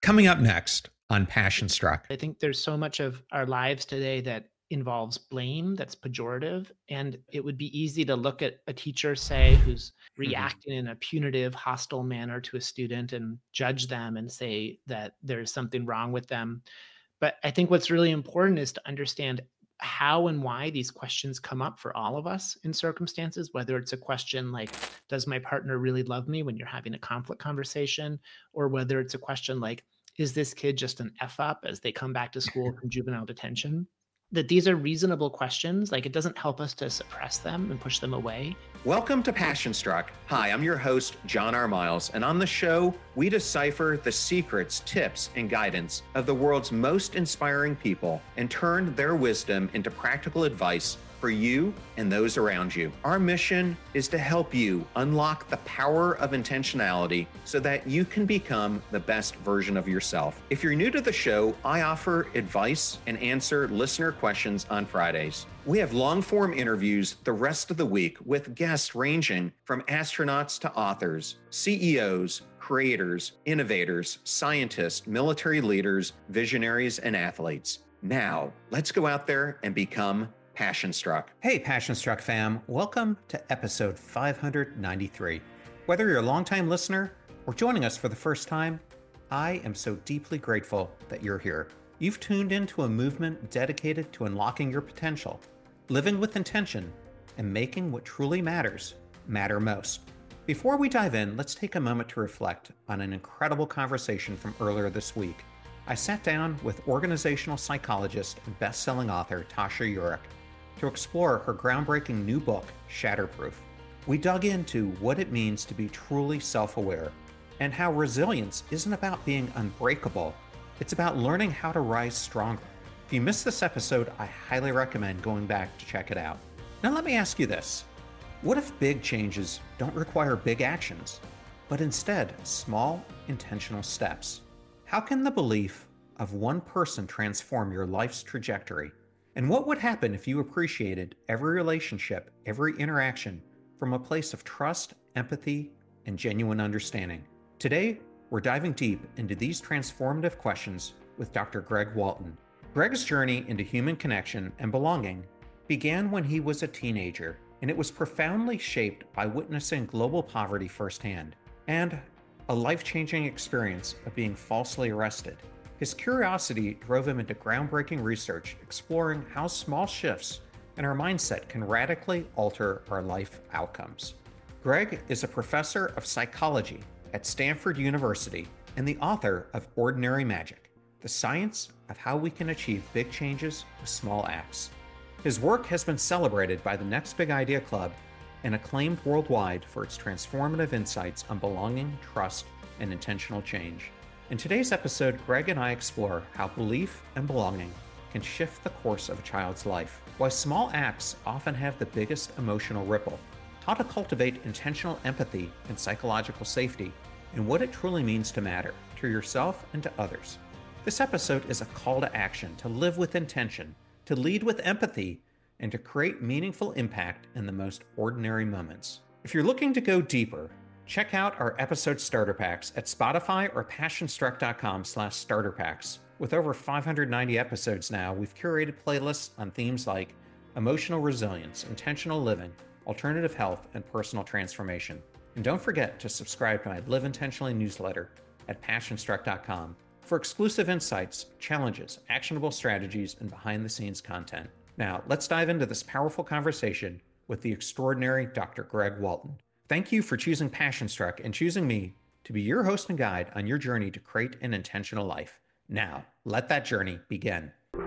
Coming up next on Passion Struck. I think there's so much of our lives today that involves blame that's pejorative. And it would be easy to look at a teacher, say, who's Mhm. reacting in a punitive, hostile manner to a student and judge them and say that there's something wrong with them. But I think what's really important is to understand how and why these questions come up for all of us in circumstances, whether it's a question like, does my partner really love me when you're having a conflict conversation? Or whether it's a question like, is this kid just an F up as they come back to school from juvenile detention? That these are reasonable questions. Like, it doesn't help us to suppress them and push them away. Welcome to Passion Struck. Hi, I'm your host, John R. Miles, and on the show, we decipher the secrets, tips, and guidance of the world's most inspiring people and turn their wisdom into practical advice for you and those around you. Our mission is to help you unlock the power of intentionality so that you can become the best version of yourself. If you're new to the show, I offer advice and answer listener questions on Fridays. We have long-form interviews the rest of the week with guests ranging from astronauts to authors, CEOs, creators, innovators, scientists, military leaders, visionaries, and athletes. Now, let's go out there and become Passion Struck. Hey, Passion Struck fam. Welcome to episode 593. Whether you're a longtime listener or joining us for the first time, I am so deeply grateful that you're here. You've tuned into a movement dedicated to unlocking your potential, living with intention, and making what truly matters matter most. Before we dive in, let's take a moment to reflect on an incredible conversation from earlier this week. I sat down with organizational psychologist and best-selling author Tasha Eurich to explore her groundbreaking new book, Shatterproof. We dug into what it means to be truly self-aware and how resilience isn't about being unbreakable. It's about learning how to rise stronger. If you missed this episode, I highly recommend going back to check it out. Now let me ask you this. What if big changes don't require big actions, but instead small, intentional steps? How can the belief of one person transform your life's trajectory? And what would happen if you appreciated every relationship, every interaction from a place of trust, empathy, and genuine understanding? Today, we're diving deep into these transformative questions with Dr. Greg Walton. Greg's journey into human connection and belonging began when he was a teenager, and it was profoundly shaped by witnessing global poverty firsthand and a life-changing experience of being falsely arrested. His curiosity drove him into groundbreaking research exploring how small shifts in our mindset can radically alter our life outcomes. Greg is a professor of psychology at Stanford University and the author of Ordinary Magic, the science of how we can achieve big changes with small acts. His work has been celebrated by the Next Big Idea Club and acclaimed worldwide for its transformative insights on belonging, trust, and intentional change. In today's episode, Greg and I explore how belief and belonging can shift the course of a child's life, why small acts often have the biggest emotional ripple, how to cultivate intentional empathy and psychological safety, and what it truly means to matter to yourself and to others. This episode is a call to action to live with intention, to lead with empathy, and to create meaningful impact in the most ordinary moments. If you're looking to go deeper, check out our episode starter packs at Spotify or passionstruck.com/starter packs. With over 590 episodes now, we've curated playlists on themes like emotional resilience, intentional living, alternative health, and personal transformation. And don't forget to subscribe to my Live Intentionally newsletter at passionstruck.com for exclusive insights, challenges, actionable strategies, and behind-the-scenes content. Now, let's dive into this powerful conversation with the extraordinary Dr. Greg Walton. Thank you for choosing Passion Struck and choosing me to be your host and guide on your journey to create an intentional life. Now, let that journey begin.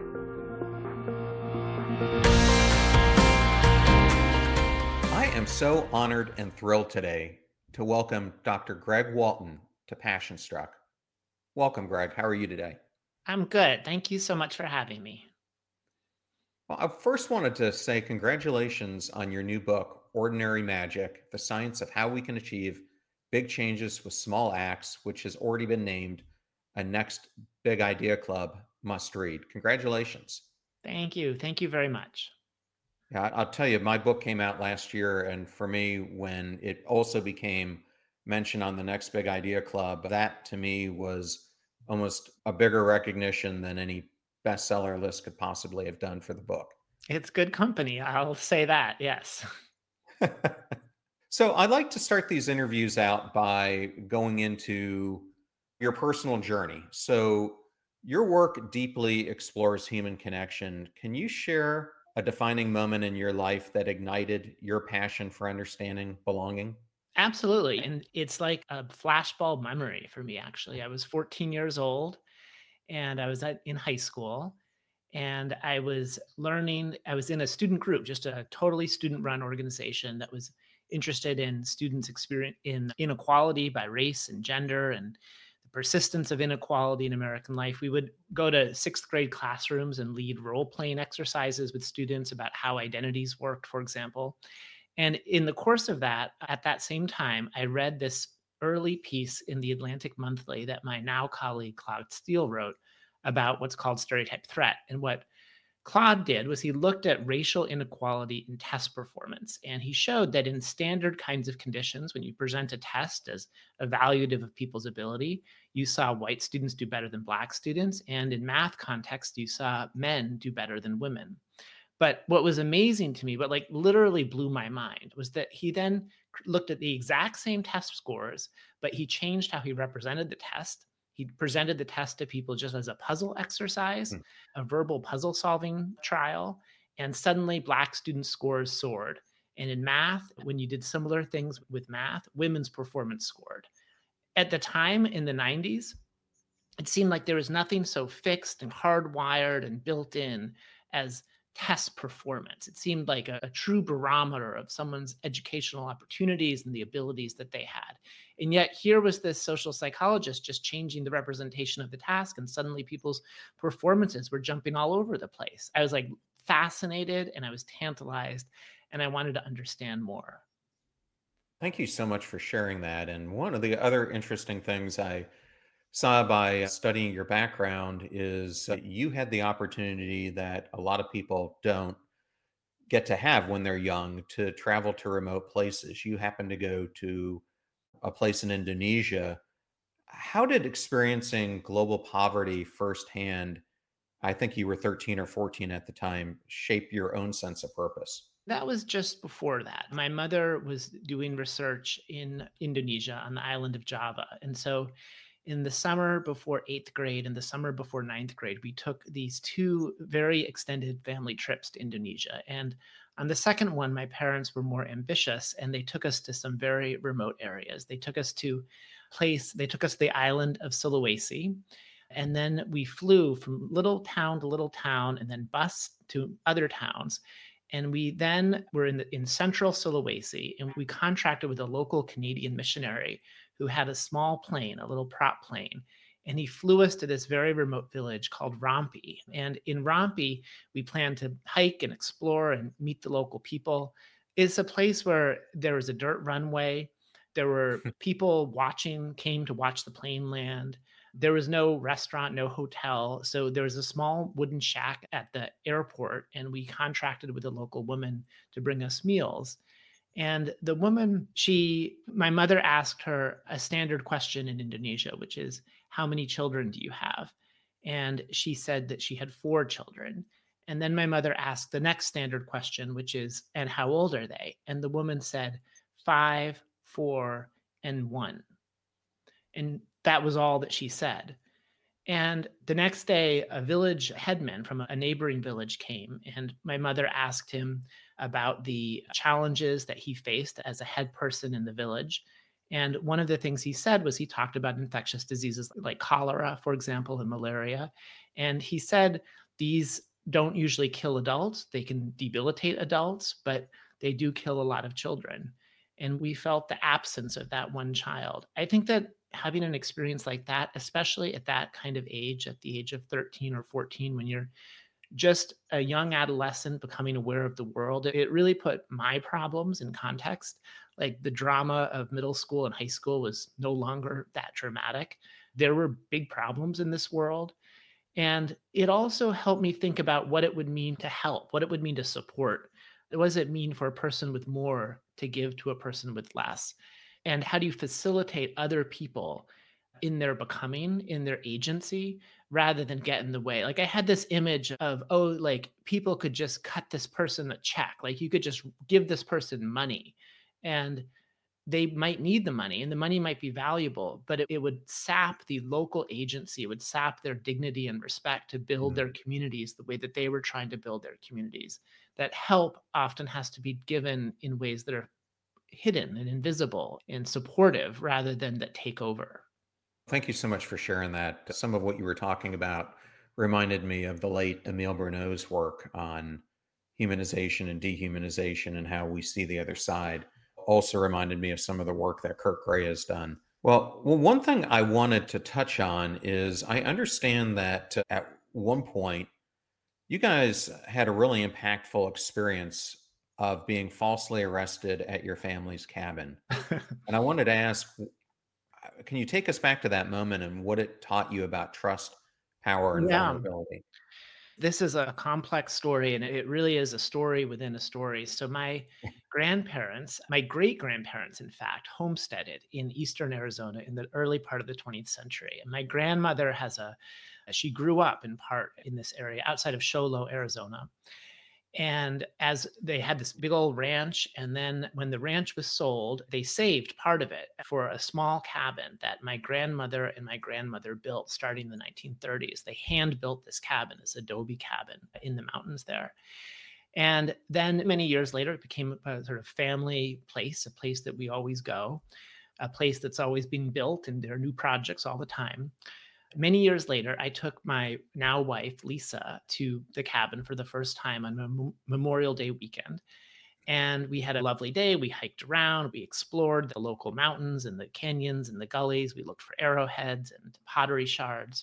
I am so honored and thrilled today to welcome Dr. Greg Walton to Passion Struck. Welcome, Greg. How are you today? I'm good. Thank you so much for having me. Well, I first wanted to say congratulations on your new book, Ordinary Magic, The Science of How We Can Achieve Big Changes with Small Acts, which has already been named a Next Big Idea Club must read. Congratulations. Thank you. Thank you very much. Yeah, I'll tell you, my book came out last year, and for me, when it also became mentioned on the Next Big Idea Club, that to me was almost a bigger recognition than any bestseller list could possibly have done for the book. It's good company. I'll say that. Yes. So I like to start these interviews out by going into your personal journey. So your work deeply explores human connection. Can you share a defining moment in your life that ignited your passion for understanding belonging? Absolutely. And it's like a flashbulb memory for me, actually. I was 14 years old and I was in high school and I was learning. I was in a student group, just a totally student run organization that was interested in students' experience in inequality by race and gender and the persistence of inequality in American life. We would go to sixth grade classrooms and lead role playing exercises with students about how identities worked, for example. And in the course of that, at that same time, I read this early piece in the Atlantic Monthly that my now colleague Claude Steele wrote about what's called stereotype threat. And what Claude did was he looked at racial inequality in test performance. And he showed that in standard kinds of conditions, when you present a test as evaluative of people's ability, you saw white students do better than black students. And in math context, you saw men do better than women. But what was amazing to me, what like literally blew my mind, was that he then looked at the exact same test scores, but he changed how he represented the test. He presented the test to people just as a puzzle exercise, Hmm. a verbal puzzle solving trial, and suddenly black students' scores soared. And in math, when you did similar things with math, women's performance scored. At the time in the 90s, it seemed like there was nothing so fixed and hardwired and built in as test performance. It seemed like a true barometer of someone's educational opportunities and the abilities that they had. And yet, here was this social psychologist just changing the representation of the task, and suddenly people's performances were jumping all over the place. I was like fascinated and I was tantalized, and I wanted to understand more. Thank you so much for sharing that. And one of the other interesting things I saw by studying your background is you had the opportunity that a lot of people don't get to have when they're young to travel to remote places. You happen to go to a place in Indonesia. How did experiencing global poverty firsthand, I think you were 13 or 14 at the time, shape your own sense of purpose? That was just before that. My mother was doing research in Indonesia on the island of Java. And so in the summer before eighth grade and the summer before ninth grade, we took these two very extended family trips to Indonesia. And on the second one, my parents were more ambitious and they took us to some very remote areas. They took us to the island of Sulawesi. And then we flew from little town to little town and then bus to other towns. And we then were in central Sulawesi, and we contracted with a local Canadian missionary who had a small plane, a little prop plane. And he flew us to this very remote village called Rompi. And in Rompi, we planned to hike and explore and meet the local people. It's a place where there was a dirt runway. There were people came to watch the plane land. There was no restaurant, no hotel. So there was a small wooden shack at the airport, and we contracted with a local woman to bring us meals. And the woman, my mother asked her a standard question in Indonesia, which is, how many children do you have? And she said that she had four children. And then my mother asked the next standard question, which is, and how old are they? And the woman said, five, four, and one. And that was all that she said. And the next day, a village headman from a neighboring village came, and my mother asked him about the challenges that he faced as a head person in the village. And one of the things he said was he talked about infectious diseases like cholera, for example, and malaria. And he said these don't usually kill adults, they can debilitate adults, but they do kill a lot of children. And we felt the absence of that one child. I think that having an experience like that, especially at that kind of age, at the age of 13 or 14, when you're just a young adolescent becoming aware of the world, it really put my problems in context. Like the drama of middle school and high school was no longer that dramatic. There were big problems in this world. And it also helped me think about what it would mean to help, what it would mean to support. What does it mean for a person with more to give to a person with less? And how do you facilitate other people in their becoming, in their agency, rather than get in the way. Like I had this image of, oh, like people could just cut this person a check. Like you could just give this person money and they might need the money and the money might be valuable, but it would sap the local agency. It would sap their dignity and respect to build Mm. their communities the way that they were trying to build their communities. That help often has to be given in ways that are hidden and invisible and supportive rather than that take over. Thank you so much for sharing that. Some of what you were talking about reminded me of the late Emile Bruneau's work on humanization and dehumanization and how we see the other side. Also reminded me of some of the work that Kirk Gray has done. Well, one thing I wanted to touch on is I understand that at one point you guys had a really impactful experience of being falsely arrested at your family's cabin. And I wanted to ask, can you take us back to that moment and what it taught you about trust, power, and Yeah. vulnerability? This is a complex story, and it really is a story within a story. So, my grandparents, my great grandparents, in fact, homesteaded in Eastern Arizona in the early part of the 20th century. And my grandmother she grew up in part in this area outside of Show Low, Arizona. And as they had this big old ranch, and then when the ranch was sold, they saved part of it for a small cabin that my grandmother and my grandmother built starting in the 1930s. They hand built this cabin, this adobe cabin in the mountains there. And then many years later, it became a sort of family place, a place that we always go, a place that's always being built, and there are new projects all the time. Many years later, I took my now wife, Lisa, to the cabin for the first time on Memorial Day weekend. And we had a lovely day. We hiked around, we explored the local mountains and the canyons and the gullies. We looked for arrowheads and pottery shards.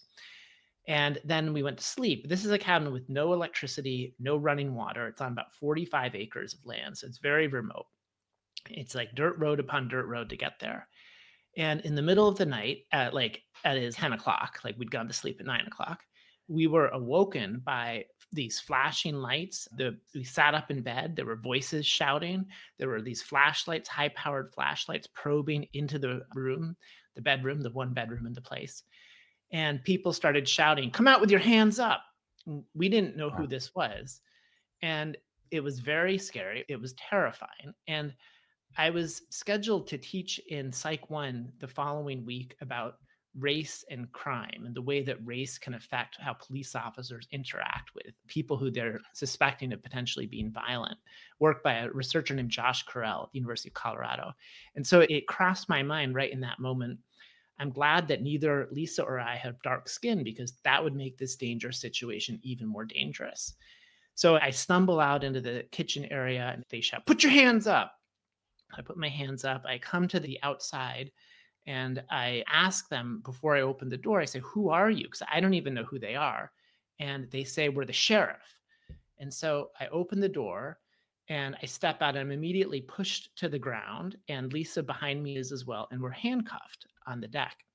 And then we went to sleep. This is a cabin with no electricity, no running water. It's on about 45 acres of land. So it's very remote. It's like dirt road upon dirt road to get there. And in the middle of the night, at his 10 o'clock, like we'd gone to sleep at 9 o'clock, we were awoken by these flashing lights. We sat up in bed. There were voices shouting. There were these flashlights, high powered flashlights probing into the room, the bedroom, the one bedroom in the place. And people started shouting, "Come out with your hands up." We didn't know who Wow. this was. And it was very scary. It was terrifying. And I was scheduled to teach in Psych 1 the following week about race and crime and the way that race can affect how police officers interact with people who they're suspecting of potentially being violent. Work by a researcher named Josh Carell at the University of Colorado. And so it crossed my mind right in that moment. I'm glad that neither Lisa or I have dark skin because that would make this dangerous situation even more dangerous. So I stumble out into the kitchen area and they shout, "Put your hands up." I put my hands up. I come to the outside and I ask them before I open the door, I say, "Who are you?" Because I don't even know who they are. And they say, "We're the sheriff." And so I open the door and I step out and I'm immediately pushed to the ground. And Lisa behind me is as well. And we're handcuffed on the deck.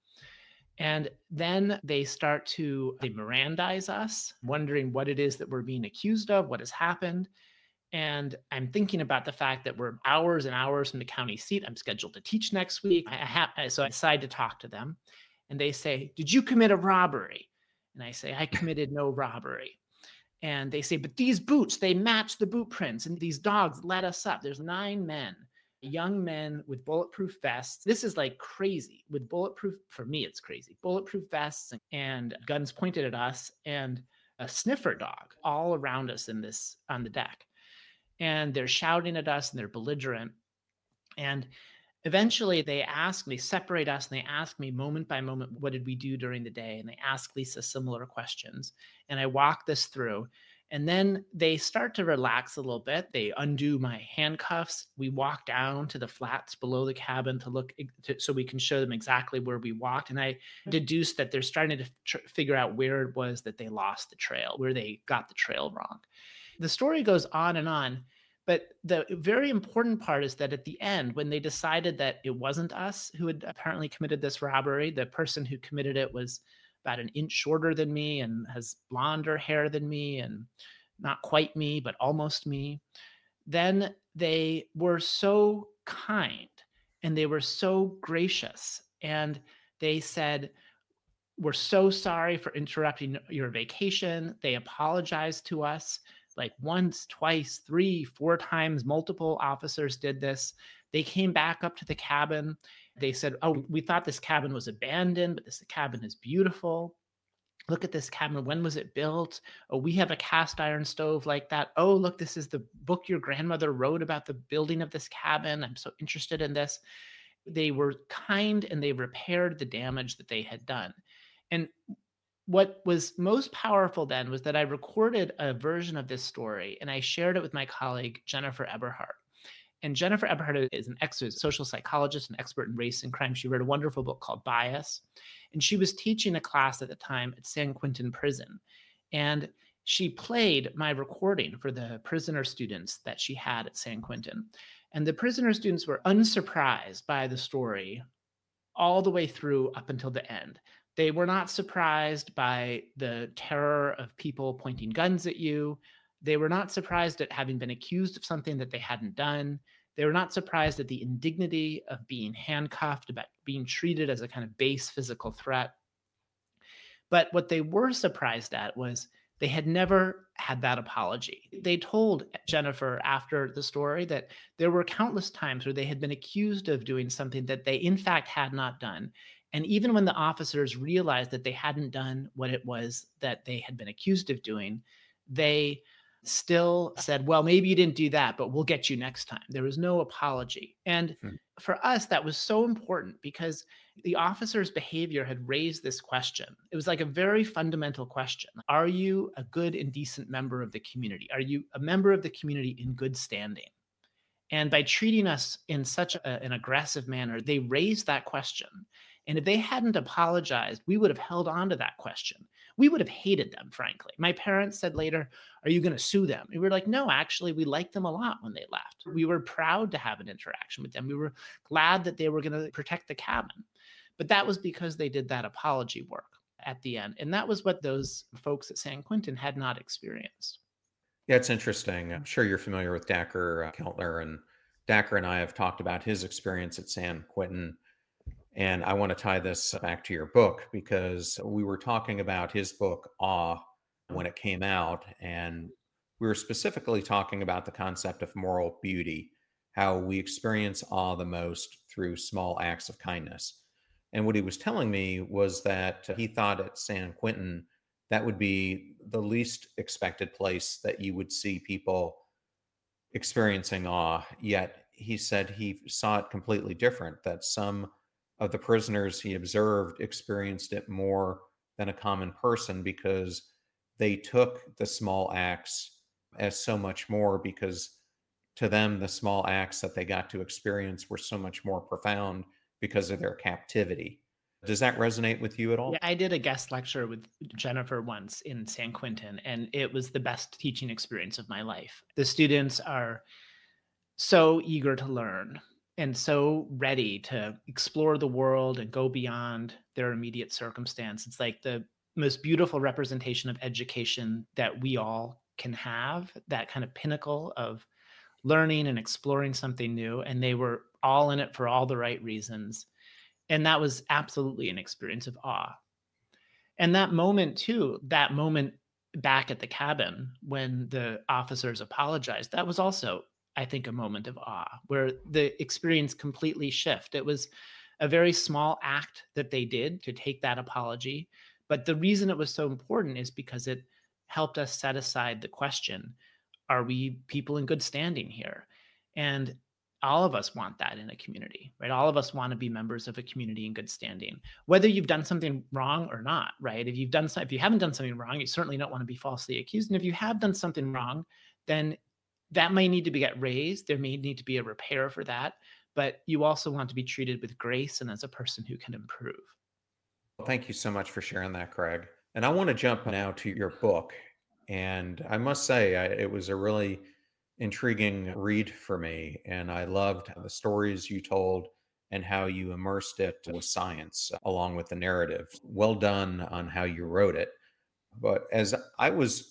And then they Mirandize us, wondering what it is that we're being accused of, what has happened. And I'm thinking about the fact that we're hours and hours from the county seat. I'm scheduled to teach next week. So I decide to talk to them. And they say, "Did you commit a robbery?" And I say, "I committed no robbery." And they say, "But these boots, they match the boot prints. And these dogs led us up." There's 9 men, young men with bulletproof vests. This is like crazy with bulletproof. For me, it's crazy. Bulletproof vests and guns pointed at us and a sniffer dog all around us on the deck, and they're shouting at us and they're belligerent. And eventually they separate us and they ask me moment by moment, what did we do during the day? And they ask Lisa similar questions. And I walk this through. And then they start to relax a little bit. They undo my handcuffs. We walk down to the flats below the cabin so we can show them exactly where we walked. And I deduced that they're starting to figure out where it was that they lost the trail, where they got the trail wrong. The story goes on and on, but the very important part is that at the end, when they decided that it wasn't us who had apparently committed this robbery, the person who committed it was about an inch shorter than me and has blonder hair than me and not quite me, but almost me. Then they were so kind and they were so gracious. And They said, "We're so sorry for interrupting your vacation." They apologized to us like once, twice, three, four times. Multiple officers did this. They came back up to the cabin. They said, "Oh, we thought this cabin was abandoned, but this cabin is beautiful. Look at this cabin. When was it built? Oh, we have a cast iron stove like that. Oh, look, this is the book your grandmother wrote about the building of this cabin. I'm so interested in this." They were kind and they repaired the damage that they had done. And what was most powerful then was that I recorded a version of this story and I shared it with my colleague, Jennifer Eberhardt. And Jennifer Eberhardt is an social psychologist, an expert in race and crime. She wrote a wonderful book called Bias. And she was teaching a class at the time at San Quentin Prison. And she played my recording for the prisoner students that she had at San Quentin. And the prisoner students were unsurprised by the story all the way through up until the end. They were not surprised by the terror of people pointing guns at you. They were not surprised at having been accused of something that they hadn't done. They were not surprised at the indignity of being handcuffed, about being treated as a kind of base physical threat. But what they were surprised at was they had never had that apology. They told Jennifer after the story that there were countless times where they had been accused of doing something that they in fact had not done. And even when the officers realized that they hadn't done what it was that they had been accused of doing, they still said, "Well, maybe you didn't do that, but we'll get you next time." There was no apology. And for us, that was so important because the officer's behavior had raised this question. It was like a very fundamental question. Are you a good and decent member of the community? Are you a member of the community in good standing? And by treating us in such an aggressive manner, they raised that question. And if they hadn't apologized, we would have held on to that question. We would have hated them, frankly. My parents said later, "Are you going to sue them?" And we were like, "No, actually, we liked them a lot when they left. We were proud to have an interaction with them. We were glad that they were going to protect the cabin." But that was because they did that apology work at the end. And that was what those folks at San Quentin had not experienced. Yeah, it's interesting. I'm sure you're familiar with Dacher Keltner, and Dacher and I have talked about his experience at San Quentin. And I want to tie this back to your book because we were talking about his book, Awe, when it came out. And we were specifically talking about the concept of moral beauty, how we experience awe the most through small acts of kindness. And what he was telling me was that he thought at San Quentin, that would be the least expected place that you would see people experiencing awe. Yet he said he saw it completely different, that some of the prisoners he observed experienced it more than a common person because they took the small acts as so much more, because to them, the small acts that they got to experience were so much more profound because of their captivity. Does that resonate with you at all? Yeah, I did a guest lecture with Jennifer once in San Quentin, and it was the best teaching experience of my life. The students are so eager to learn and so ready to explore the world and go beyond their immediate circumstance. It's like the most beautiful representation of education that we all can have, that kind of pinnacle of learning and exploring something new. And they were all in it for all the right reasons. And that was absolutely an experience of awe. And that moment, too, that moment back at the cabin when the officers apologized, that was also, I think, a moment of awe where the experience completely shifted. It was a very small act that they did to take that apology. But the reason it was so important is because it helped us set aside the question, are we people in good standing here? And all of us want that in a community, right? All of us want to be members of a community in good standing, whether you've done something wrong or not, right? If you haven't done something wrong, you certainly don't want to be falsely accused. And if you have done something wrong, then that may need to get raised. There may need to be a repair for that, but you also want to be treated with grace and as a person who can improve. Well, thank you so much for sharing that, Craig. And I want to jump now to your book. And I must say, it was a really intriguing read for me. And I loved the stories you told and how you immersed it with science along with the narrative. Well done on how you wrote it. But as I was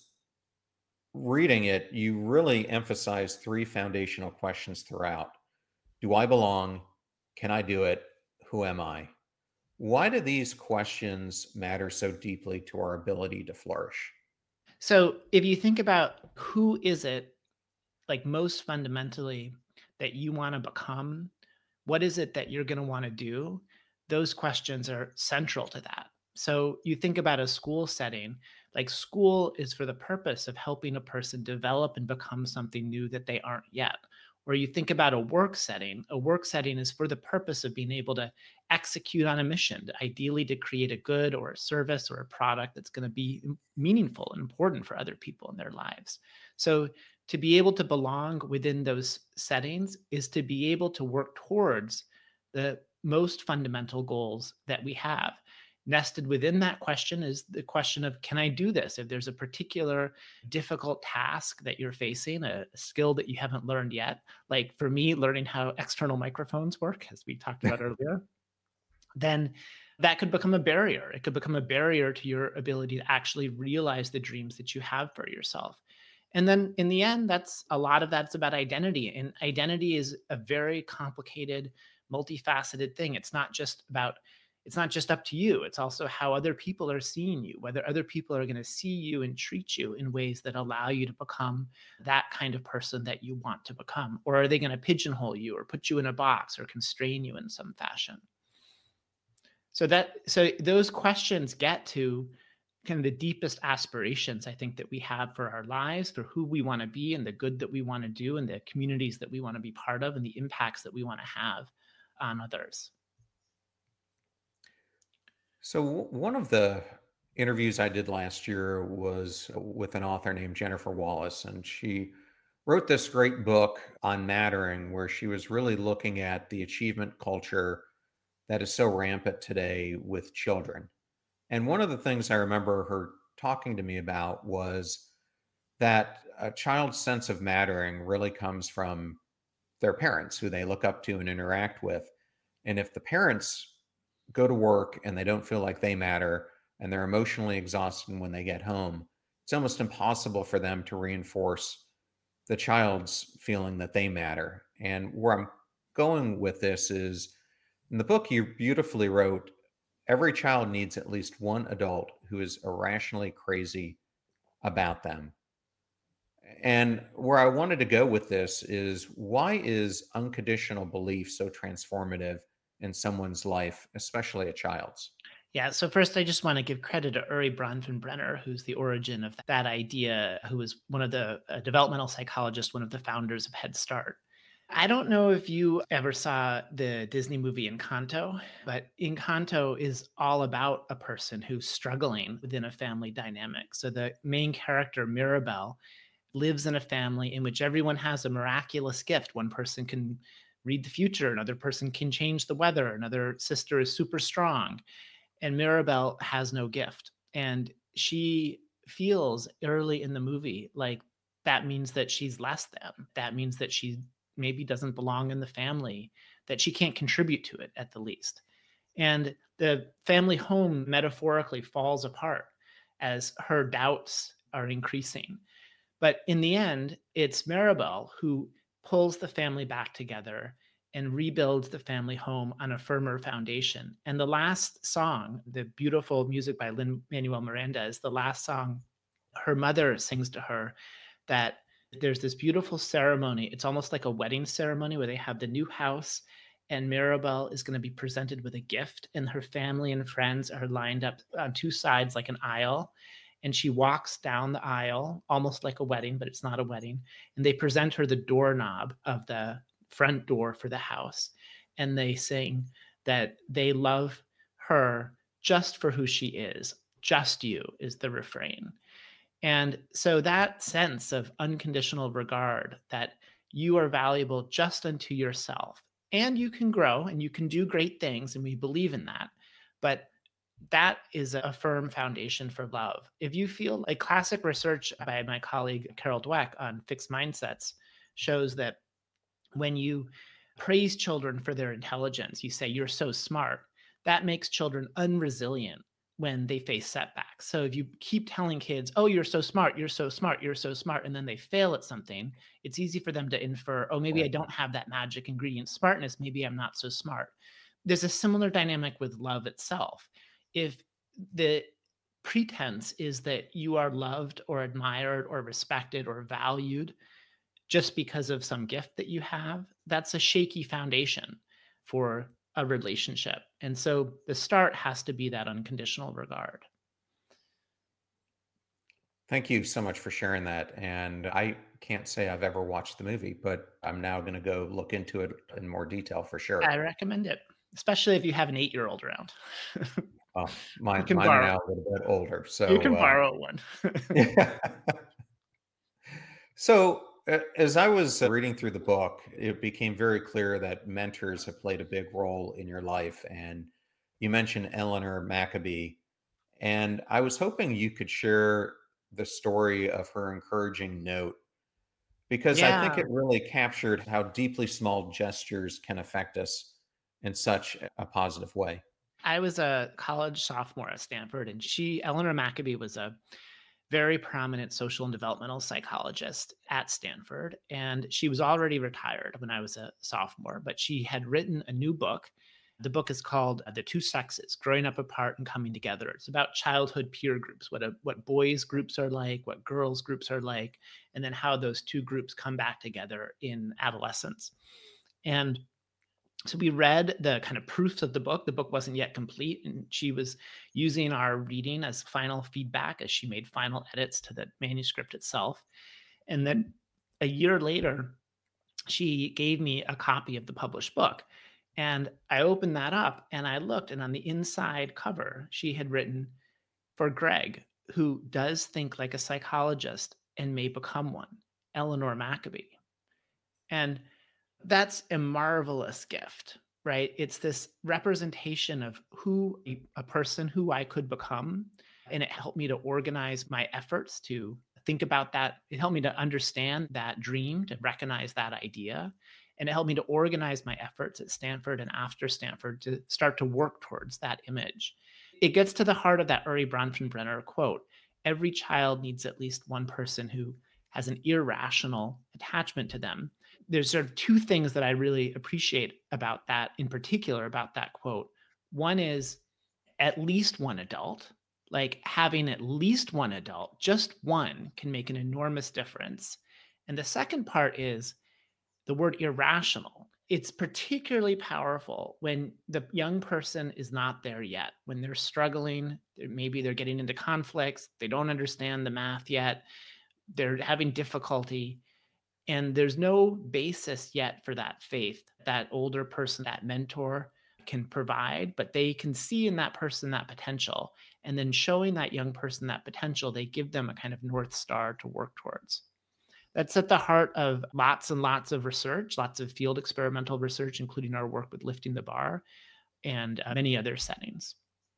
reading it, you really emphasized three foundational questions throughout. Do I belong? Can I do it? Who am I? Why do these questions matter so deeply to our ability to flourish? So if you think about who is it, like most fundamentally, that you want to become, what is it that you're going to want to do? Those questions are central to that. So you think about a school setting, like school is for the purpose of helping a person develop and become something new that they aren't yet. Or you think about a work setting is for the purpose of being able to execute on a mission, ideally to create a good or a service or a product that's going to be meaningful and important for other people in their lives. So to be able to belong within those settings is to be able to work towards the most fundamental goals that we have. Nested within that question is the question of, can I do this? If there's a particular difficult task that you're facing, a skill that you haven't learned yet, like for me, learning how external microphones work, as we talked about earlier, then that could become a barrier. It could become a barrier to your ability to actually realize the dreams that you have for yourself. And then in the end, that's a lot of that's about identity. And identity is a very complicated, multifaceted thing. It's not just up to you. It's also how other people are seeing you, whether other people are going to see you and treat you in ways that allow you to become that kind of person that you want to become. Or are they going to pigeonhole you or put you in a box or constrain you in some fashion? So those questions get to kind of the deepest aspirations I think that we have for our lives, for who we want to be and the good that we want to do and the communities that we want to be part of and the impacts that we want to have on others. So, one of the interviews I did last year was with an author named Jennifer Wallace, and she wrote this great book on mattering, where she was really looking at the achievement culture that is so rampant today with children. And one of the things I remember her talking to me about was that a child's sense of mattering really comes from their parents, who they look up to and interact with. And if the parents go to work and they don't feel like they matter and they're emotionally exhausted when they get home, it's almost impossible for them to reinforce the child's feeling that they matter. And where I'm going with this is, in the book, you beautifully wrote, every child needs at least one adult who is irrationally crazy about them. And where I wanted to go with this is, why is unconditional belief so transformative in someone's life, especially a child's? Yeah, so first I just want to give credit to Uri Bronfenbrenner, who's the origin of that idea, who was one of the developmental psychologists, one of the founders of Head Start. I don't know if you ever saw the Disney movie Encanto, but Encanto is all about a person who's struggling within a family dynamic. So the main character, Mirabel, lives in a family in which everyone has a miraculous gift. One person can read the future, another person can change the weather, another sister is super strong, and Mirabel has no gift. And she feels early in the movie like that means that she's less than. That means that she maybe doesn't belong in the family, that she can't contribute to it at the least. And the family home metaphorically falls apart as her doubts are increasing. But in the end, it's Maribel who pulls the family back together and rebuilds the family home on a firmer foundation. And the last song, the beautiful music by Lin Manuel Miranda, is the last song her mother sings to her, that there's this beautiful ceremony. It's almost like a wedding ceremony where they have the new house and Mirabel is going to be presented with a gift, and her family and friends are lined up on two sides like an aisle. And she walks down the aisle almost like a wedding, but it's not a wedding. And they present her the doorknob of the front door for the house. And they sing that they love her just for who she is. Just you is the refrain. And so that sense of unconditional regard, that you are valuable just unto yourself, and you can grow and you can do great things, and we believe in that. But that is a firm foundation for love. If you feel like, classic research by my colleague Carol Dweck on fixed mindsets shows that when you praise children for their intelligence, you say, you're so smart, that makes children unresilient when they face setbacks. So if you keep telling kids, oh, you're so smart, you're so smart, you're so smart, and then they fail at something, it's easy for them to infer, oh, maybe I don't have that magic ingredient, smartness, maybe I'm not so smart. there's a similar dynamic with love itself. If the pretense is that you are loved or admired or respected or valued just because of some gift that you have, that's a shaky foundation for a relationship. And so the start has to be that unconditional regard. Thank you so much for sharing that. And I can't say I've ever watched the movie, but I'm now going to go look into it in more detail for sure. I recommend it, especially if you have an 8-year-old around. You can Mine are borrow. now a little bit older. You can borrow one. Yeah. So, as I was reading through the book, it became very clear that mentors have played a big role in your life. And you mentioned Eleanor Maccabee. And I was hoping you could share the story of her encouraging note, because I think Yeah. it really captured how deeply small gestures can affect us in such a positive way. I was a college sophomore at Stanford, and Eleanor Maccabee, was a very prominent social and developmental psychologist at Stanford. And she was already retired when I was a sophomore, but she had written a new book. The book is called The Two Sexes: Growing Up Apart and Coming Together. It's about childhood peer groups, what boys groups are like, what girls groups are like, and then how those two groups come back together in adolescence. And so we read the kind of proofs of the book. The book wasn't yet complete, and she was using our reading as final feedback as she made final edits to the manuscript itself. And then a year later, she gave me a copy of the published book. And I opened that up and I looked, and on the inside cover, she had written, "For Greg, who does think like a psychologist and may become one, Eleanor Maccabee." And that's a marvelous gift, right? It's this representation of who a person who I could become. And it helped me to organize my efforts to think about that. It helped me to understand that dream, to recognize that idea. And it helped me to organize my efforts at Stanford and after Stanford to start to work towards that image. It gets to the heart of that Uri Bronfenbrenner quote: every child needs at least one person who has an irrational attachment to them. There's sort of two things that I really appreciate about that, in particular about that quote. One is at least one adult, like having at least one adult, just one can make an enormous difference. And the second part is the word irrational. It's particularly powerful when the young person is not there yet, when they're struggling, maybe they're getting into conflicts, they don't understand the math yet, they're having difficulty. And there's no basis yet for that faith that older person, that mentor can provide, but they can see in that person that potential. And then showing that young person that potential, they give them a kind of North Star to work towards. That's at the heart of lots and lots of research, lots of field experimental research, including our work with Lifting the Bar and many other settings.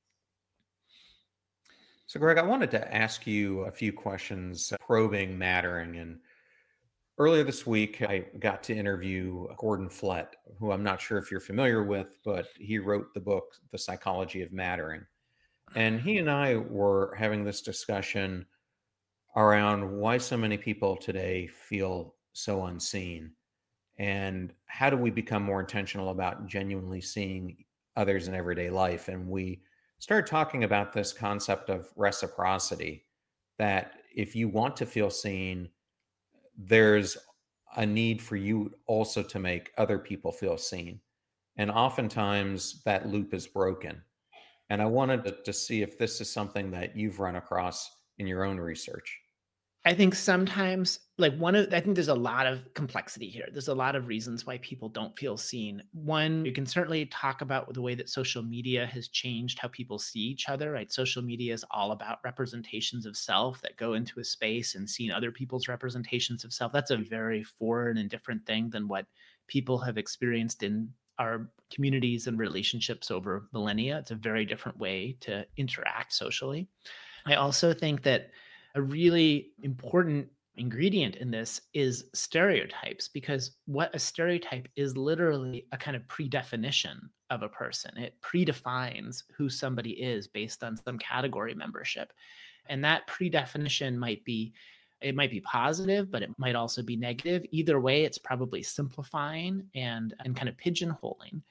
So, Greg, I wanted to ask you a few questions probing mattering. And earlier this week, I got to interview Gordon Flett, who I'm not sure if you're familiar with, but he wrote the book, The Psychology of Mattering. And he and I were having this discussion around why so many people today feel so unseen, and how do we become more intentional about genuinely seeing others in everyday life. And we started talking about this concept of reciprocity, that if you want to feel seen, there's a need for you also to make other people feel seen. And oftentimes that loop is broken. And I wanted to see if this is something that you've run across in your own research. I think sometimes, I think there's a lot of complexity here. There's a lot of reasons why people don't feel seen. One, you can certainly talk about the way that social media has changed how people see each other, right? Social media is all about representations of self that go into a space, and seeing other people's representations of self. That's a very foreign and different thing than what people have experienced in our communities and relationships over millennia. It's a very different way to interact socially. I also think that a really important ingredient in this is stereotypes, because what a stereotype is literally a kind of predefinition of a person. It predefines who somebody is based on some category membership. And that predefinition might be positive, but it might also be negative. Either way, it's probably simplifying and kind of pigeonholing.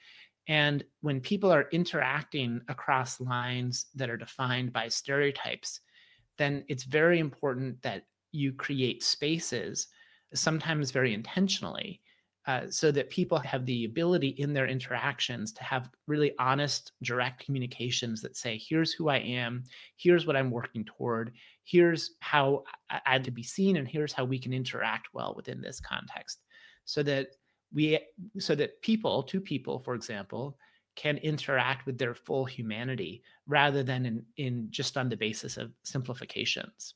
And when people are interacting across lines that are defined by stereotypes, then it's very important that you create spaces, sometimes very intentionally, so that people have the ability in their interactions to have really honest, direct communications that say, here's who I am, here's what I'm working toward, here's how I had to be seen, and here's how we can interact well within this context. So that we so that two people, for example, can interact with their full humanity rather than in just on the basis of simplifications.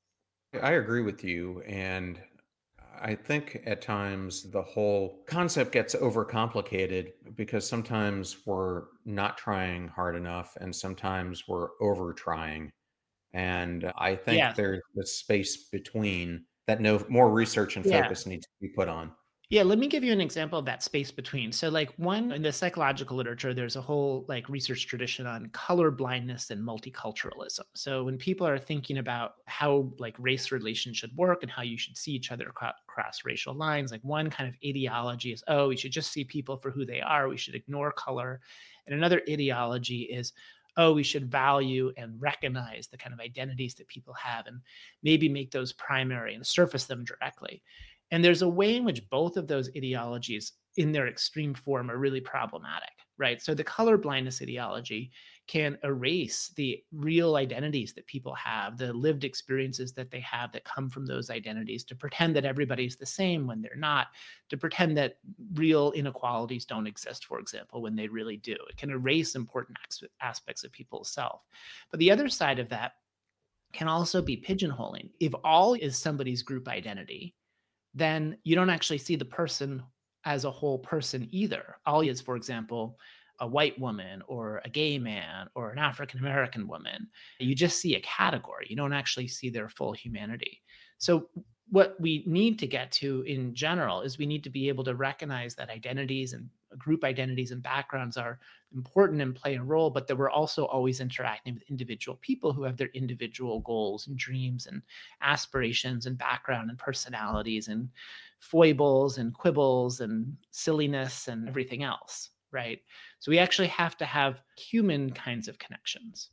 I agree with you. And I think at times the whole concept gets overcomplicated because sometimes we're not trying hard enough and sometimes we're over trying. And I think Yeah. there's the space between that no more research and Yeah. focus needs to be put on. Yeah, let me give you an example of that space between. So, like, one in the psychological literature, there's a whole like research tradition on color blindness and multiculturalism. So, when people are thinking about how like race relations should work and how you should see each other across racial lines, like one kind of ideology is, oh, we should just see people for who they are. We should ignore color. And another ideology is, oh, we should value and recognize the kind of identities that people have and maybe make those primary and surface them directly. And there's a way in which both of those ideologies in their extreme form are really problematic, right? So the color blindness ideology can erase the real identities that people have, the lived experiences that they have that come from those identities, to pretend that everybody's the same when they're not, to pretend that real inequalities don't exist, for example, when they really do. It can erase important aspects of people's self. But the other side of that can also be pigeonholing. If all is somebody's group identity, then you don't actually see the person as a whole person either. All is, for example, a white woman or a gay man or an African American woman. You just see a category. You don't actually see their full humanity. So, what we need to get to in general is we need to be able to recognize that identities and group identities and backgrounds are important and play a role, but that we're also always interacting with individual people who have their individual goals and dreams and aspirations and background and personalities and foibles and quibbles and silliness and everything else, right? So we actually have to have human kinds of connections.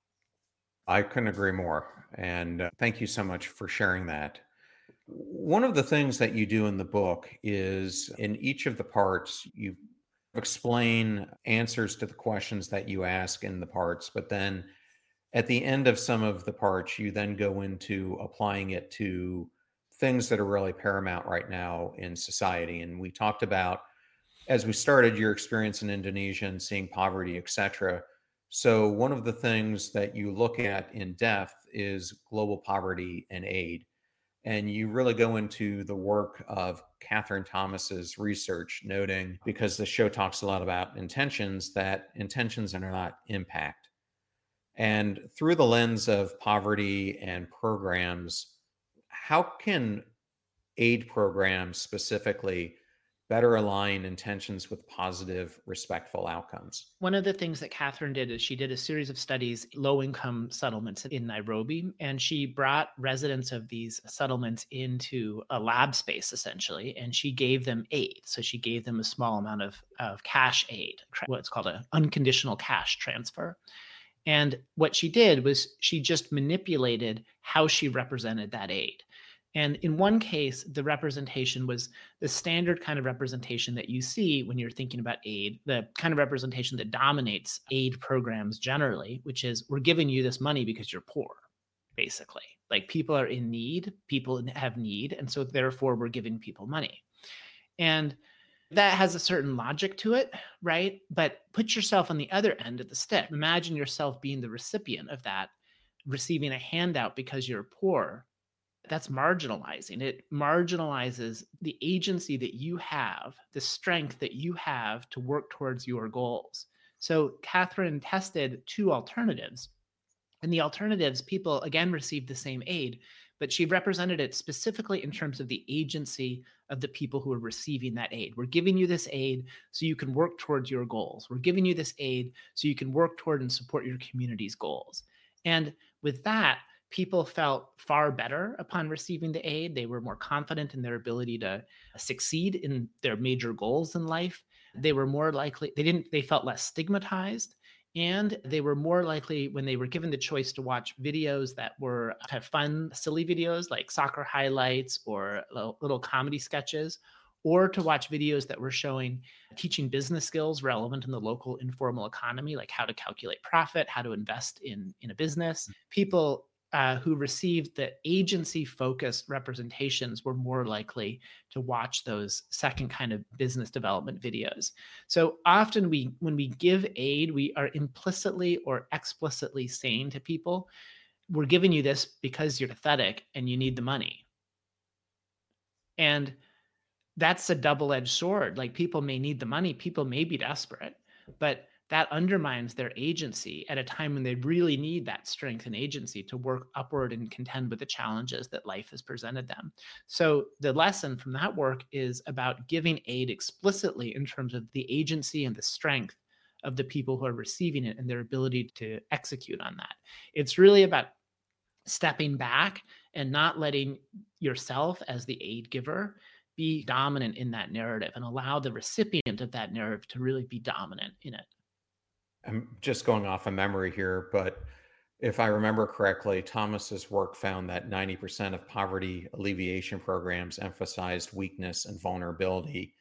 I couldn't agree more. And thank you so much for sharing that. One of the things that you do in the book is in each of the parts, you explain answers to the questions that you ask in the parts, but then at the end of some of the parts, you then go into applying it to things that are really paramount right now in society. And we talked about, as we started, your experience in Indonesia and seeing poverty, et cetera. So one of the things that you look at in depth is global poverty and aid. And you really go into the work of Catherine Thomas's research, noting, because the show talks a lot about intentions, that intentions are not impact. And through the lens of poverty and programs, how can aid programs specifically better align intentions with positive, respectful outcomes? One of the things that Catherine did is she did a series of studies, low income settlements in Nairobi, and she brought residents of these settlements into a lab space essentially, and she gave them aid. So she gave them a small amount of cash aid, what's called an unconditional cash transfer. And what she did was she just manipulated how she represented that aid. And in one case, the representation was the standard kind of representation that you see when you're thinking about aid, the kind of representation that dominates aid programs generally, which is we're giving you this money because you're poor, basically. Like people are in need, people have need. And so therefore, we're giving people money. And that has a certain logic to it, right? But put yourself on the other end of the stick. Imagine yourself being the recipient of that, receiving a handout because you're poor. That's marginalizing. It marginalizes the agency that you have, the strength that you have to work towards your goals. So Catherine tested two alternatives. And the alternatives, people again received the same aid, but she represented it specifically in terms of the agency of the people who are receiving that aid. We're giving you this aid so you can work towards your goals. We're giving you this aid so you can work toward and support your community's goals. And with that, people felt far better upon receiving the aid. They were more confident in their ability to succeed in their major goals in life. They were more likely, they felt less stigmatized. And they were more likely, when they were given the choice to watch videos that were kind of fun, silly videos like soccer highlights or little comedy sketches, or to watch videos that were showing teaching business skills relevant in the local informal economy, like how to calculate profit, how to invest in a business. People who received the agency focused representations were more likely to watch those second kind of business development videos. So often when we give aid, we are implicitly or explicitly saying to people, we're giving you this because you're pathetic and you need the money. And that's a double-edged sword. Like, people may need the money, people may be desperate, but that undermines their agency at a time when they really need that strength and agency to work upward and contend with the challenges that life has presented them. So the lesson from that work is about giving aid explicitly in terms of the agency and the strength of the people who are receiving it and their ability to execute on that. It's really about stepping back and not letting yourself as the aid giver be dominant in that narrative, and allow the recipient of that narrative to really be dominant in it. I'm just going off of memory here, but if I remember correctly, Thomas's work found that 90% of poverty alleviation programs emphasized weakness and vulnerability.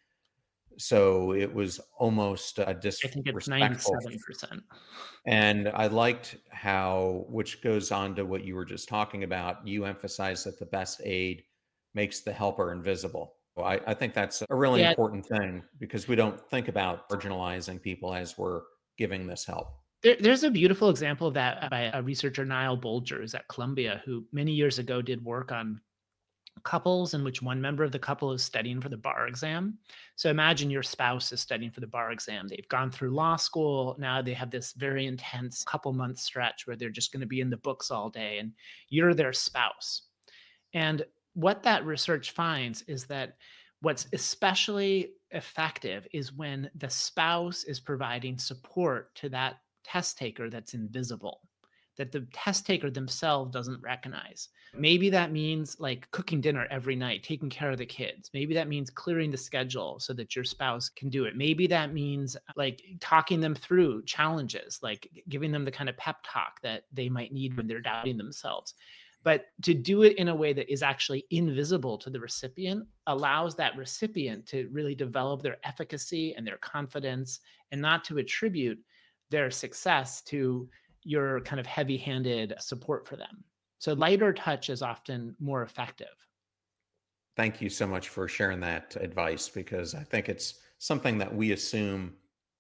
So it was almost I think it's disrespectful. 97%. And I liked how, which goes on to what you were just talking about, you emphasize that the best aid makes the helper invisible. Well, I think that's a really Yeah, important thing because we don't think about marginalizing people as we're giving this help. there's a beautiful example of that by a researcher, Niall Bolger, who's at Columbia, who many years ago did work on couples in which one member of the couple is studying for the bar exam. So imagine your spouse is studying for the bar exam. They've gone through law school. Now they have this very intense couple month stretch where they're just going to be in the books all day, and you're their spouse. And what that research finds is that what's especially effective is when the spouse is providing support to that test taker that's invisible, that the test taker themselves doesn't recognize. Maybe that means like cooking dinner every night, taking care of the kids. Maybe that means clearing the schedule so that your spouse can do it. Maybe that means like talking them through challenges, like giving them the kind of pep talk that they might need when they're doubting themselves. But to do it in a way that is actually invisible to the recipient allows that recipient to really develop their efficacy and their confidence, and not to attribute their success to your kind of heavy-handed support for them. So lighter touch is often more effective. Thank you so much for sharing that advice because I think it's something that we assume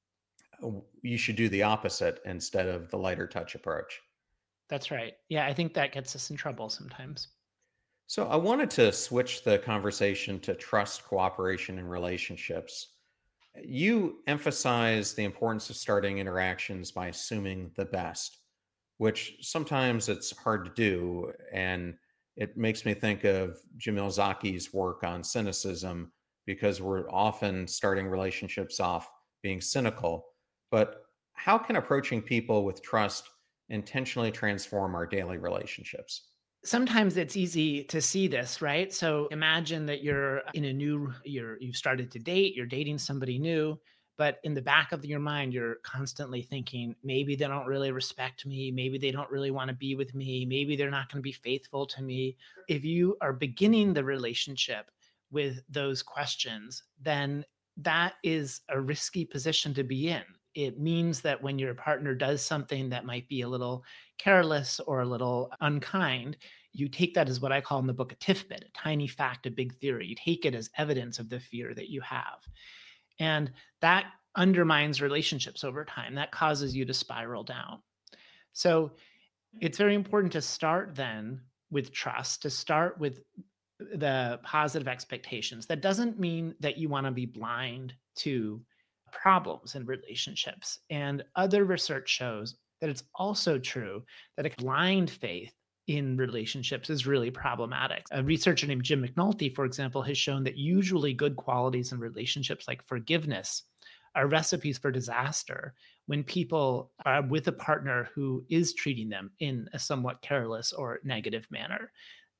you should do the opposite instead of the lighter touch approach. That's right. Yeah, I think that gets us in trouble sometimes. So I wanted to switch the conversation to trust, cooperation, and relationships. You emphasize the importance of starting interactions by assuming the best, which sometimes it's hard to do. And it makes me think of Jamil Zaki's work on cynicism because we're often starting relationships off being cynical. But how can approaching people with trust intentionally transform our daily relationships? Sometimes it's easy to see this, right? So imagine that you've started to date, you're dating somebody new, but in the back of your mind, you're constantly thinking, maybe they don't really respect me. Maybe they don't really want to be with me. Maybe they're not going to be faithful to me. If you are beginning the relationship with those questions, then that is a risky position to be in. It means that when your partner does something that might be a little careless or a little unkind, you take that as what I call in the book a tidbit, a tiny fact, a big theory. You take it as evidence of the fear that you have. And that undermines relationships over time. That causes you to spiral down. So it's very important to start then with trust, to start with the positive expectations. That doesn't mean that you want to be blind to problems in relationships. And other research shows that it's also true that a blind faith in relationships is really problematic. A researcher named Jim McNulty, for example, has shown that usually good qualities in relationships like forgiveness are recipes for disaster when people are with a partner who is treating them in a somewhat careless or negative manner.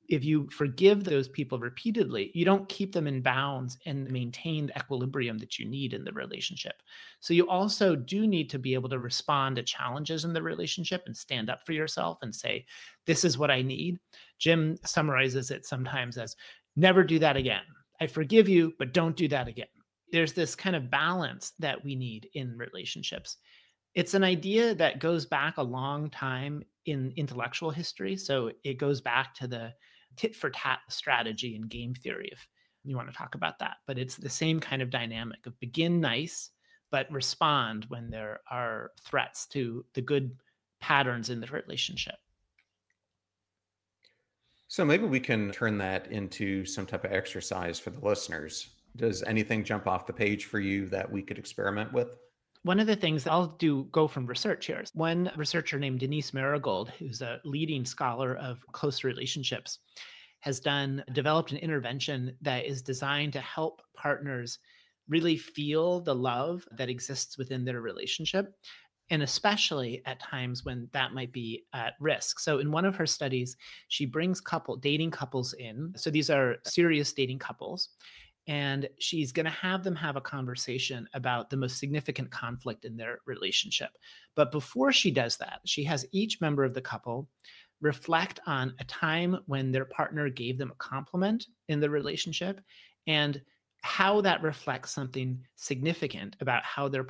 If you forgive those people repeatedly, you don't keep them in bounds and maintain the equilibrium that you need in the relationship. So you also do need to be able to respond to challenges in the relationship and stand up for yourself and say, this is what I need. Jim summarizes it sometimes as never do that again. I forgive you, but don't do that again. There's this kind of balance that we need in relationships. It's an idea that goes back a long time in intellectual history. So it goes back to the tit for tat strategy in game theory, if you want to talk about that. But it's the same kind of dynamic of begin nice, but respond when there are threats to the good patterns in the relationship. So maybe we can turn that into some type of exercise for the listeners. Does anything jump off the page for you that we could experiment with? One of the things that I'll do go from research here. One researcher named Denise Marigold, who's a leading scholar of close relationships, has developed an intervention that is designed to help partners really feel the love that exists within their relationship, and especially at times when that might be at risk. So in one of her studies, she brings dating couples in. So these are serious dating couples. And she's going to have them have a conversation about the most significant conflict in their relationship. But before she does that, she has each member of the couple reflect on a time when their partner gave them a compliment in the relationship and how that reflects something significant about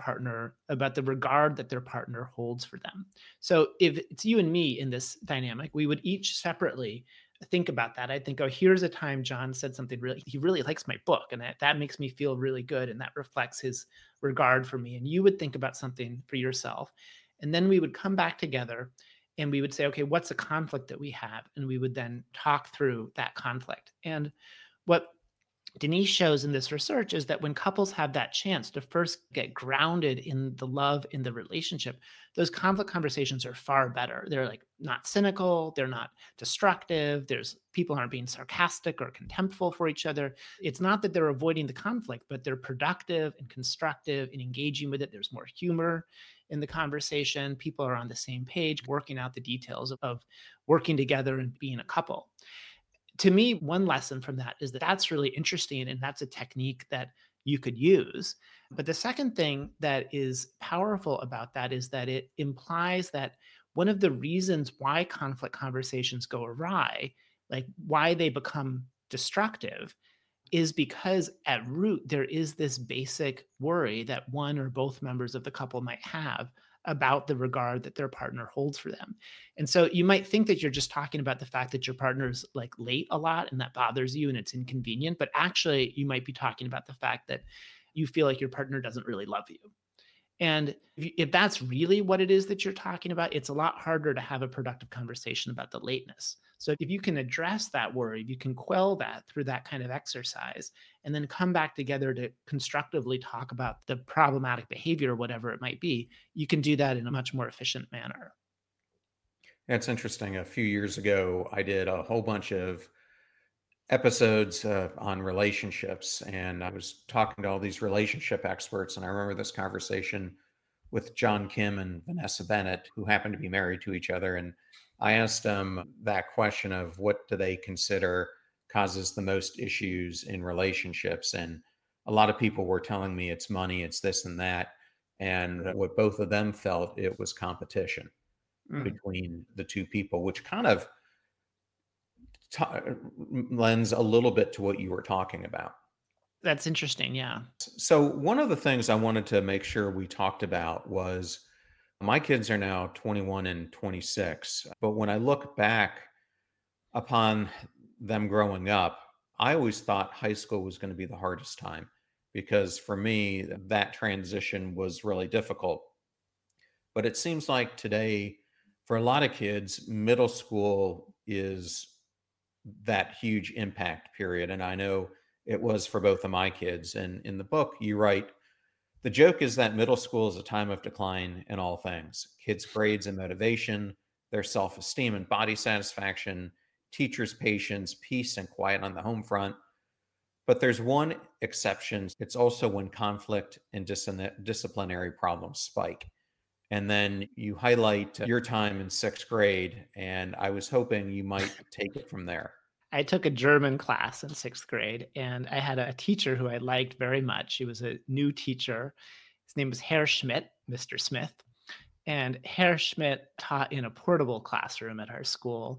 about the regard that their partner holds for them. So if it's you and me in this dynamic, we would each separately think about that. I'd think, oh, here's a time John said something he really likes my book. And that makes me feel really good. And that reflects his regard for me. And you would think about something for yourself. And then we would come back together and we would say, okay, what's a conflict that we have? And we would then talk through that conflict. And what Denise shows in this research is that when couples have that chance to first get grounded in the love in the relationship, those conflict conversations are far better. They're like not cynical, they're not destructive, people aren't being sarcastic or contemptful for each other. It's not that they're avoiding the conflict, but they're productive and constructive in engaging with it. There's more humor in the conversation. People are on the same page, working out the details of working together and being a couple. To me, one lesson from that is that that's really interesting and that's a technique that you could use. But the second thing that is powerful about that is that it implies that one of the reasons why conflict conversations go awry, like why they become destructive, is because at root, there is this basic worry that one or both members of the couple might have about the regard that their partner holds for them. And so you might think that you're just talking about the fact that your partner's like late a lot and that bothers you and it's inconvenient, but actually you might be talking about the fact that you feel like your partner doesn't really love you. And if that's really what it is that you're talking about, it's a lot harder to have a productive conversation about the lateness. So if you can address that worry, if you can quell that through that kind of exercise, and then come back together to constructively talk about the problematic behavior, whatever it might be, you can do that in a much more efficient manner. It's interesting. A few years ago, I did a whole bunch of episodes on relationships, and I was talking to all these relationship experts. And I remember this conversation with John Kim and Vanessa Bennett, who happened to be married to each other. And I asked them that question of what do they consider causes the most issues in relationships? And a lot of people were telling me it's money, it's this and that. And what both of them felt, it was competition between the two people, which kind of lends a little bit to what you were talking about. That's interesting. Yeah. So one of the things I wanted to make sure we talked about was my kids are now 21 and 26. But when I look back upon them growing up, I always thought high school was going to be the hardest time because for me, that transition was really difficult. But it seems like today, for a lot of kids, middle school is that huge impact period. And I know it was for both of my kids. And in the book, you write, the joke is that middle school is a time of decline in all things kids' grades and motivation, their self esteem and body satisfaction, teachers' patience, peace, and quiet on the home front. But there's one exception. It's also when conflict and disciplinary problems spike. And then you highlight your time in sixth grade, and I was hoping you might take it from there. I took a German class in sixth grade, and I had a teacher who I liked very much. He was a new teacher. His name was Herr Schmidt, Mr. Smith. And Herr Schmidt taught in a portable classroom at our school.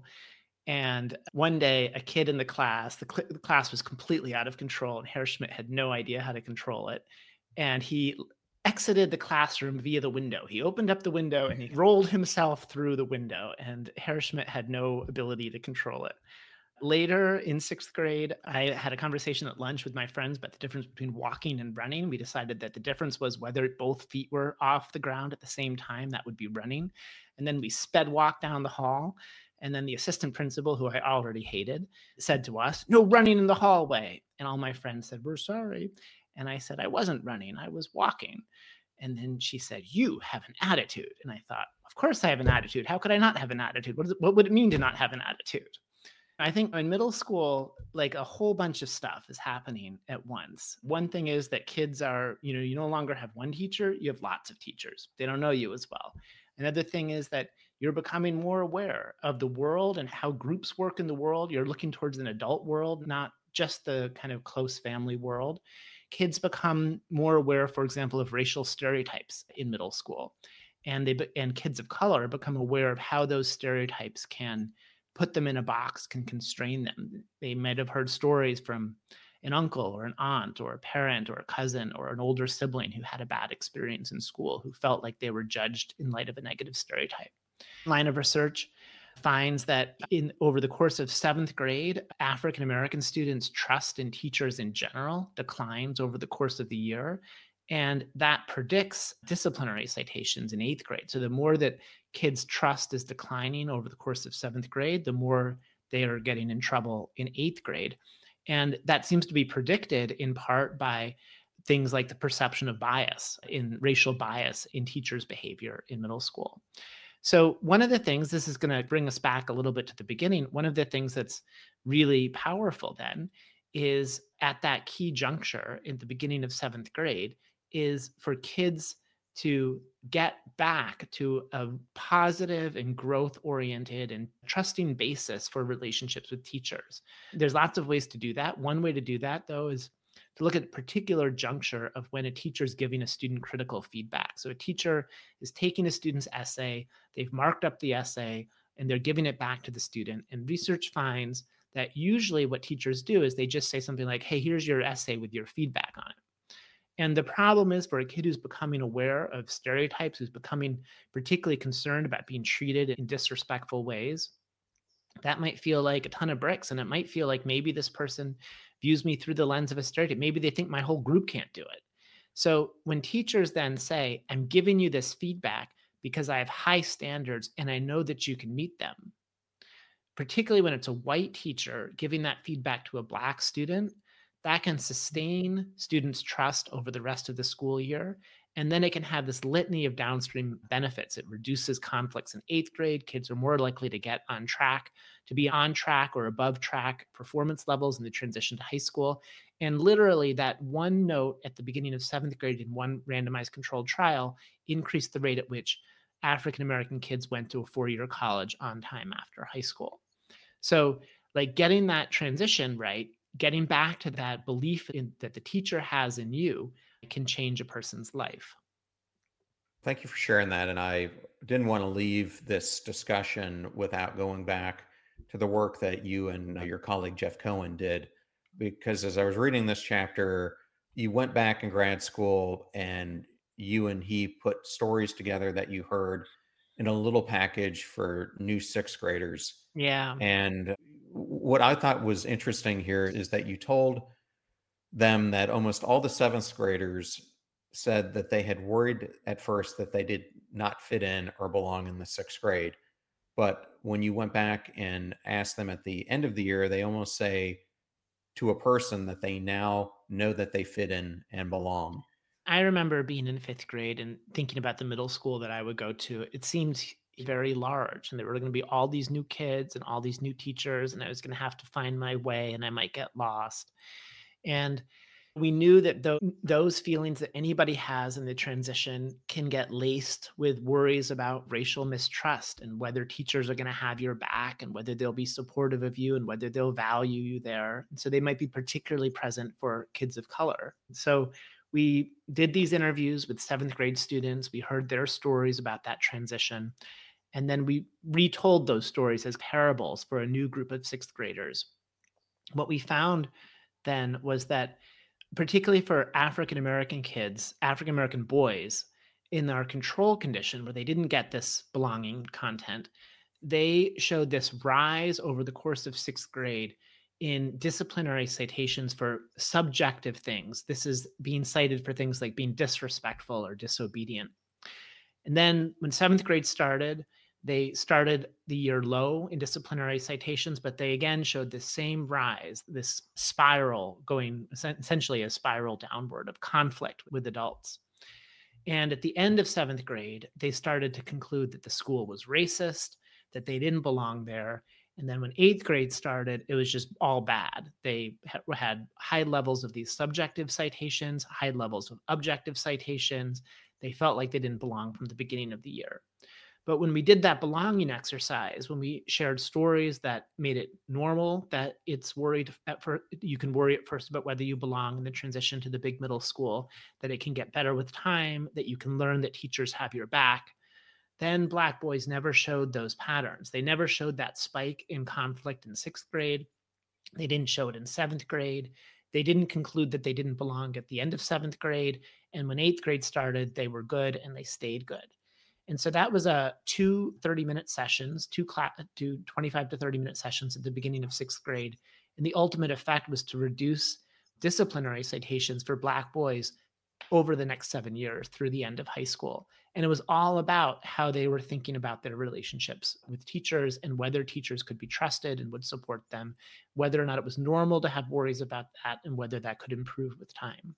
And one day, a kid in the class, the class was completely out of control, and Herr Schmidt had no idea how to control it. And he exited the classroom via the window. He opened up the window and he rolled himself through the window, and Herr Schmidt had no ability to control it. Later in sixth grade, I had a conversation at lunch with my friends about the difference between walking and running. We decided that the difference was whether both feet were off the ground at the same time, that would be running. And then we sped walk down the hall. And then the assistant principal, who I already hated, said to us, "No running in the hallway." And all my friends said, "We're sorry." And I said, "I wasn't running, I was walking." And then she said, "You have an attitude." And I thought, of course I have an attitude. How could I not have an attitude? What would it mean to not have an attitude? I think in middle school, like a whole bunch of stuff is happening at once. One thing is that kids are, you no longer have one teacher, you have lots of teachers. They don't know you as well. Another thing is that you're becoming more aware of the world and how groups work in the world. You're looking towards an adult world, not just the kind of close family world. Kids become more aware, for example, of racial stereotypes in middle school. And kids of color become aware of how those stereotypes can put them in a box, can constrain them. They might have heard stories from an uncle or an aunt or a parent or a cousin or an older sibling who had a bad experience in school, who felt like they were judged in light of a negative stereotype. Line of research finds that over the course of seventh grade, African American students' trust in teachers in general declines over the course of the year. And that predicts disciplinary citations in eighth grade. So the more that kids' trust is declining over the course of seventh grade, the more they are getting in trouble in eighth grade. And that seems to be predicted in part by things like the perception of bias, in racial bias in teachers' behavior in middle school. So one of the things, this is going to bring us back a little bit to the beginning, one of the things that's really powerful then is at that key juncture in the beginning of seventh grade is for kids to get back to a positive and growth-oriented and trusting basis for relationships with teachers. There's lots of ways to do that. One way to do that, though, is to look at a particular juncture of when a teacher is giving a student critical feedback. So a teacher is taking a student's essay, they've marked up the essay, and they're giving it back to the student. And research finds that usually what teachers do is they just say something like, "Hey, here's your essay with your feedback on it." And the problem is for a kid who's becoming aware of stereotypes, who's becoming particularly concerned about being treated in disrespectful ways, that might feel like a ton of bricks. And it might feel like maybe this person views me through the lens of a stereotype. Maybe they think my whole group can't do it. So when teachers then say, "I'm giving you this feedback because I have high standards and I know that you can meet them," particularly when it's a white teacher giving that feedback to a Black student, that can sustain students' trust over the rest of the school year. And then it can have this litany of downstream benefits. It reduces conflicts in eighth grade. Kids are more likely to get on track, to be on track or above track performance levels in the transition to high school. And literally, that one note at the beginning of seventh grade in one randomized controlled trial increased the rate at which African American kids went to a four-year college on time after high school. So, like, getting that transition right, getting back to that belief that the teacher has in you can change a person's life. Thank you for sharing that. And I didn't want to leave this discussion without going back to the work that you and your colleague Jeff Cohen did, because as I was reading this chapter, you went back in grad school and you and he put stories together that you heard in a little package for new sixth graders. Yeah. And what I thought was interesting here is that you told them that almost all the seventh graders said that they had worried at first that they did not fit in or belong in the sixth grade. But when you went back and asked them at the end of the year, they almost say to a person that they now know that they fit in and belong. I remember being in fifth grade and thinking about the middle school that I would go to. It seemed very large, and there were going to be all these new kids and all these new teachers, and I was going to have to find my way, and I might get lost. And We knew that those feelings that anybody has in the transition can get laced with worries about racial mistrust and whether teachers are going to have your back and whether they'll be supportive of you and whether they'll value you there. And so they might be particularly present for kids of color. So we did these interviews with seventh grade students. We heard their stories about that transition. And then we retold those stories as parables for a new group of sixth graders. What we found then was that, particularly for African American kids, African American boys in our control condition where they didn't get this belonging content, they showed this rise over the course of sixth grade in disciplinary citations for subjective things. This is being cited for things like being disrespectful or disobedient. And then when seventh grade started, they started the year low in disciplinary citations, but they again showed the same rise, this spiral going, essentially a spiral downward of conflict with adults. And at the end of seventh grade, they started to conclude that the school was racist, that they didn't belong there. And then when eighth grade started, it was just all bad. They had high levels of these subjective citations, high levels of objective citations. They felt like they didn't belong from the beginning of the year. But when we did that belonging exercise, when we shared stories that made it normal, that it's worried at first, you can worry at first about whether you belong in the transition to the big middle school, that it can get better with time, that you can learn that teachers have your back, then Black boys never showed those patterns. They never showed that spike in conflict in sixth grade. They didn't show it in seventh grade. They didn't conclude that they didn't belong at the end of seventh grade. And when eighth grade started, they were good and they stayed good. And so that was two 30-minute sessions, two 25 to 30-minute sessions at the beginning of sixth grade. And the ultimate effect was to reduce disciplinary citations for Black boys over the next 7 years through the end of high school. And it was all about how they were thinking about their relationships with teachers and whether teachers could be trusted and would support them, whether or not it was normal to have worries about that, and whether that could improve with time.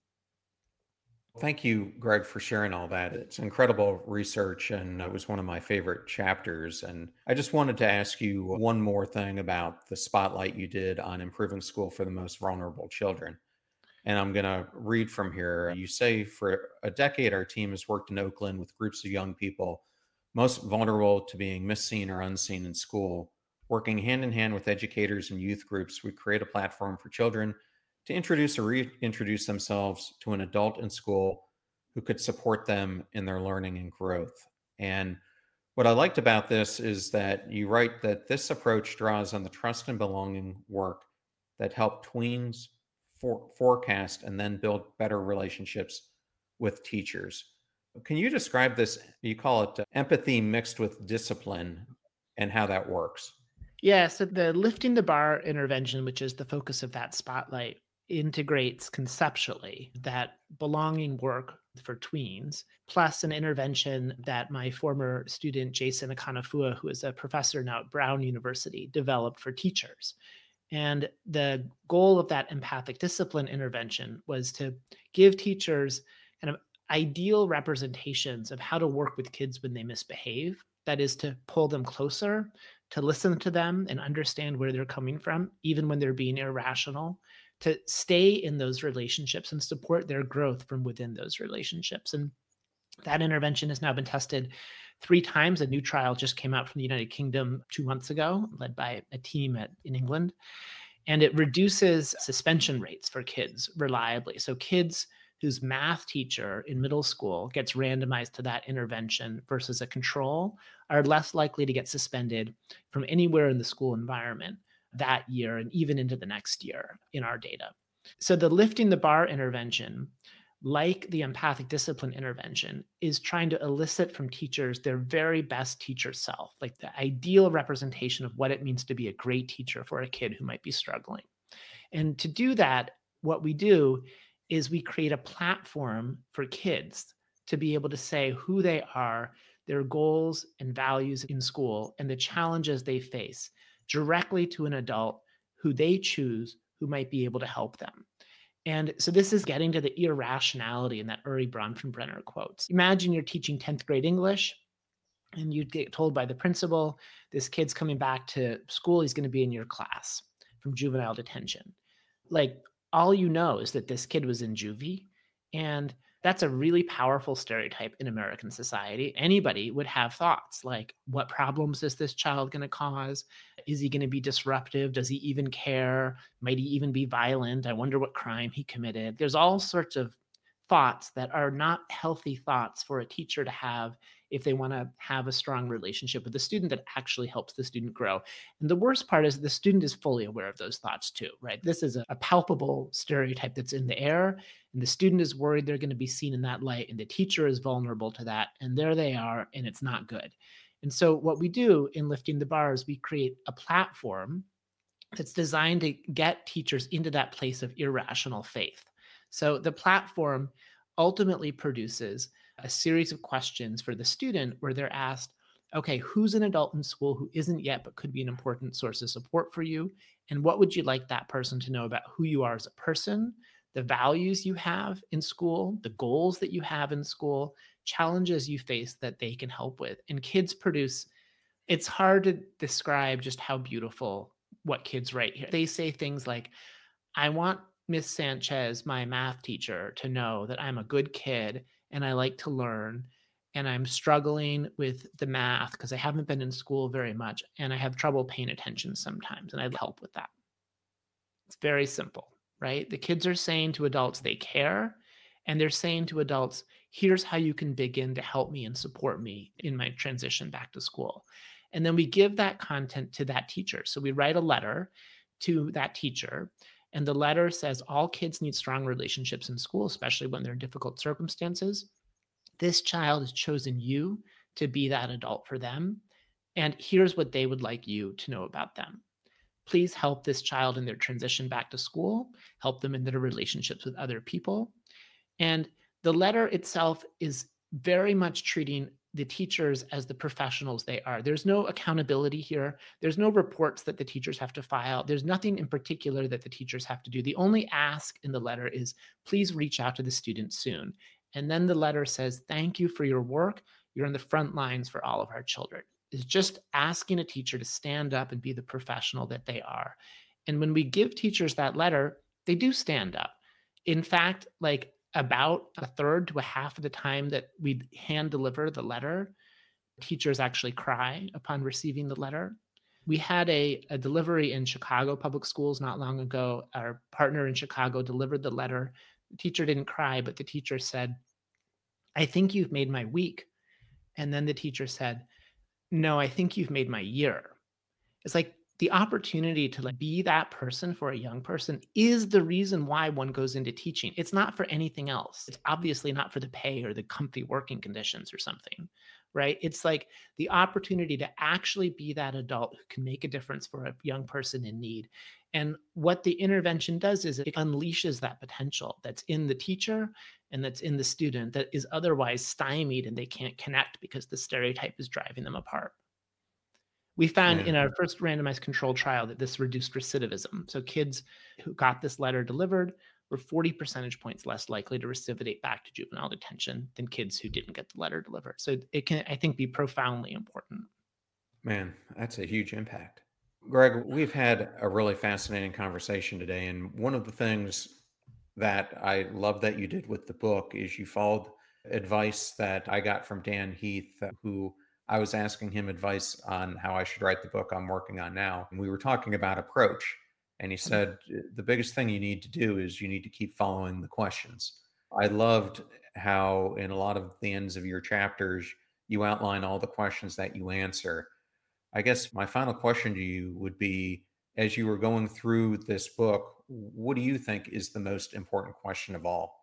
Thank you, Greg, for sharing all that. It's incredible research, and it was one of my favorite chapters. And I just wanted to ask you one more thing about the spotlight you did on improving school for the most vulnerable children. And I'm going to read from here. You say, for a decade, our team has worked in Oakland with groups of young people most vulnerable to being misseen or unseen in school. Working hand in hand with educators and youth groups, we create a platform for children to introduce or reintroduce themselves to an adult in school who could support them in their learning and growth. And what I liked about this is that you write that this approach draws on the trust and belonging work that help tweens forecast and then build better relationships with teachers. Can you describe this? You call it empathy mixed with discipline, and how that works. Yeah, so the lifting the bar intervention, which is the focus of that spotlight, integrates conceptually that belonging work for tweens, plus an intervention that my former student, Jason Akanafua, who is a professor now at Brown University, developed for teachers. And the goal of that empathic discipline intervention was to give teachers kind of ideal representations of how to work with kids when they misbehave. That is, to pull them closer, to listen to them and understand where they're coming from, even when they're being irrational, to stay in those relationships and support their growth from within those relationships. And that intervention has now been tested 3 times. A new trial just came out from the United Kingdom 2 months ago, led by a team in England. And it reduces suspension rates for kids reliably. So kids whose math teacher in middle school gets randomized to that intervention versus a control are less likely to get suspended from anywhere in the school environment that year and even into the next year in our data. So the lifting the bar intervention, like the empathic discipline intervention, is trying to elicit from teachers their very best teacher self, like the ideal representation of what it means to be a great teacher for a kid who might be struggling. And to do that, what we do is we create a platform for kids to be able to say who they are, their goals and values in school, and the challenges they face directly to an adult who they choose, who might be able to help them. And so this is getting to the irrationality in that Uri Bronfenbrenner quotes. Imagine you're teaching 10th grade English and you'd get told by the principal, this kid's coming back to school, he's going to be in your class from juvenile detention. Like, all you know is that this kid was in juvie. And that's a really powerful stereotype in American society. Anybody would have thoughts like, what problems is this child going to cause? Is he going to be disruptive? Does he even care? Might he even be violent? I wonder what crime he committed. There's all sorts of thoughts that are not healthy thoughts for a teacher to have if they want to have a strong relationship with the student that actually helps the student grow. And the worst part is the student is fully aware of those thoughts too, right? This is a palpable stereotype that's in the air, and the student is worried they're going to be seen in that light, and the teacher is vulnerable to that, and there they are, and it's not good. And so what we do in Lifting the Bar is we create a platform that's designed to get teachers into that place of irrational faith. So the platform ultimately produces a series of questions for the student where they're asked, okay, who's an adult in school who isn't yet but could be an important source of support for you? And what would you like that person to know about who you are as a person, the values you have in school, the goals that you have in school, challenges you face that they can help with? And kids produce, it's hard to describe just how beautiful what kids write here. They say things like, I want Miss Sanchez, my math teacher, to know that I'm a good kid and I like to learn and I'm struggling with the math because I haven't been in school very much and I have trouble paying attention sometimes and I'd help with that. It's very simple, right? The kids are saying to adults they care, and they're saying to adults, here's how you can begin to help me and support me in my transition back to school. And then we give that content to that teacher. So we write a letter to that teacher, and the letter says all kids need strong relationships in school, especially when they're in difficult circumstances. This child has chosen you to be that adult for them. And here's what they would like you to know about them. Please help this child in their transition back to school, help them in their relationships with other people. And the letter itself is very much treating the teachers as the professionals they are. There's no accountability here. There's no reports that the teachers have to file. There's nothing in particular that the teachers have to do. The only ask in the letter is, please reach out to the student soon. And then the letter says, thank you for your work. You're on the front lines for all of our children. Is just asking a teacher to stand up and be the professional that they are. And when we give teachers that letter, they do stand up. In fact, like about a third to a half of the time that we hand deliver the letter, teachers actually cry upon receiving the letter. We had a delivery in Chicago Public Schools not long ago. Our partner in Chicago delivered the letter. The teacher didn't cry, but the teacher said, I think you've made my week. And then the teacher said, no, I think you've made my year. It's like the opportunity to be that person for a young person is the reason why one goes into teaching. It's not for anything else. It's obviously not for the pay or the comfy working conditions or something, right? It's like the opportunity to actually be that adult who can make a difference for a young person in need. And what the intervention does is it unleashes that potential that's in the teacher and that's in the student that is otherwise stymied and they can't connect because the stereotype is driving them apart. We found in our first randomized controlled trial that this reduced recidivism. So kids who got this letter delivered were 40 percentage points less likely to recidivate back to juvenile detention than kids who didn't get the letter delivered. So it can, I think, be profoundly important. Man, that's a huge impact. Greg, we've had a really fascinating conversation today. And one of the things that I love that you did with the book is you followed advice that I got from Dan Heath, who I was asking him advice on how I should write the book I'm working on now. And we were talking about approach. And he said, the biggest thing you need to do is you need to keep following the questions. I loved how in a lot of the ends of your chapters, you outline all the questions that you answer. I guess my final question to you would be, as you were going through this book, what do you think is the most important question of all?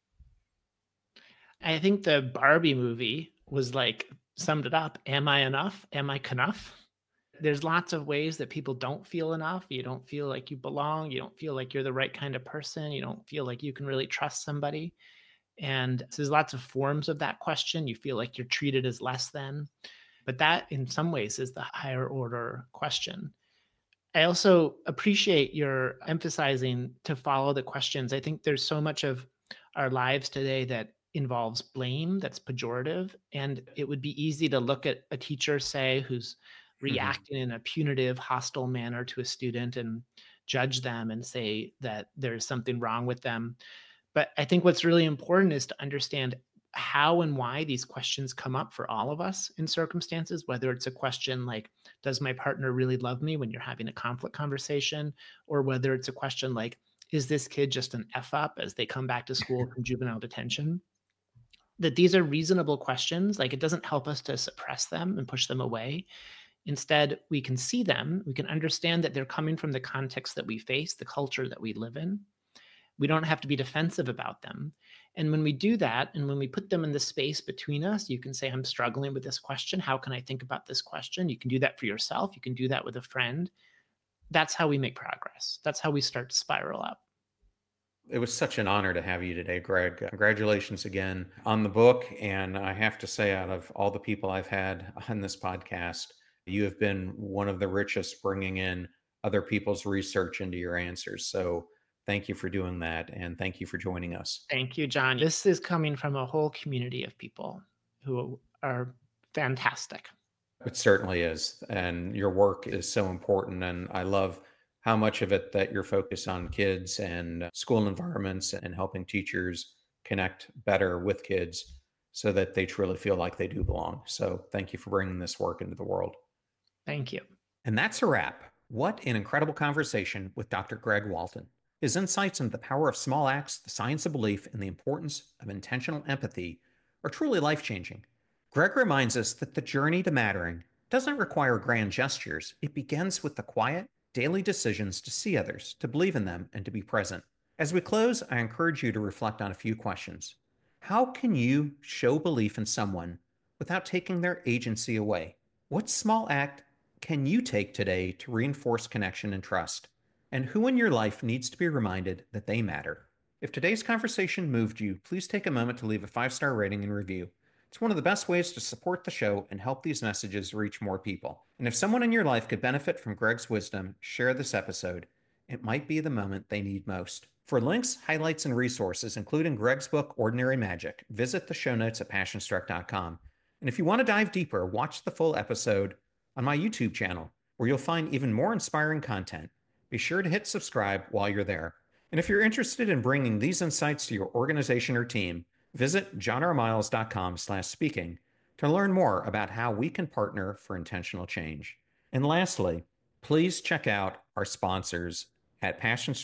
I think the Barbie movie was like summed it up. Am I enough? Am I enough? There's lots of ways that people don't feel enough. You don't feel like you belong. You don't feel like you're the right kind of person. You don't feel like you can really trust somebody. And so there's lots of forms of that question. You feel like you're treated as less than. But that, in some ways, is the higher order question. I also appreciate your emphasizing to follow the questions. I think there's so much of our lives today that involves blame that's pejorative. And it would be easy to look at a teacher, say, who's reacting in a punitive, hostile manner to a student and judge them and say that there's something wrong with them. But I think what's really important is to understand how and why these questions come up for all of us in circumstances, whether it's a question like, does my partner really love me when you're having a conflict conversation? Or whether it's a question like, is this kid just an F up as they come back to school from juvenile detention? That these are reasonable questions. Like, it doesn't help us to suppress them and push them away. Instead, we can see them, we can understand that they're coming from the context that we face, the culture that we live in. We don't have to be defensive about them. And when we do that, and when we put them in the space between us, you can say, I'm struggling with this question. How can I think about this question? You can do that for yourself. You can do that with a friend. That's how we make progress. That's how we start to spiral up. It was such an honor to have you today, Greg. Congratulations again on the book. And I have to say, out of all the people I've had on this podcast, you have been one of the richest, bringing in other people's research into your answers. So thank you for doing that. And thank you for joining us. Thank you, John. This is coming from a whole community of people who are fantastic. It certainly is. And your work is so important. And I love how much of it that you're focused on kids and school environments and helping teachers connect better with kids so that they truly feel like they do belong. So thank you for bringing this work into the world. Thank you. And that's a wrap. What an incredible conversation with Dr. Greg Walton. His insights into the power of small acts, the science of belief, and the importance of intentional empathy are truly life-changing. Greg reminds us that the journey to mattering doesn't require grand gestures. It begins with the quiet, daily decisions to see others, to believe in them, and to be present. As we close, I encourage you to reflect on a few questions. How can you show belief in someone without taking their agency away? What small act can you take today to reinforce connection and trust? And who in your life needs to be reminded that they matter? If today's conversation moved you, please take a moment to leave a 5-star rating and review. It's one of the best ways to support the show and help these messages reach more people. And if someone in your life could benefit from Greg's wisdom, share this episode. It might be the moment they need most. For links, highlights, and resources, including Greg's book, Ordinary Magic, visit the show notes at passionstruck.com. And if you want to dive deeper, watch the full episode on my YouTube channel, where you'll find even more inspiring content. Be sure to hit subscribe while you're there. And if you're interested in bringing these insights to your organization or team, visit johnrmiles.com/speaking to learn more about how we can partner for intentional change. And lastly, please check out our sponsors at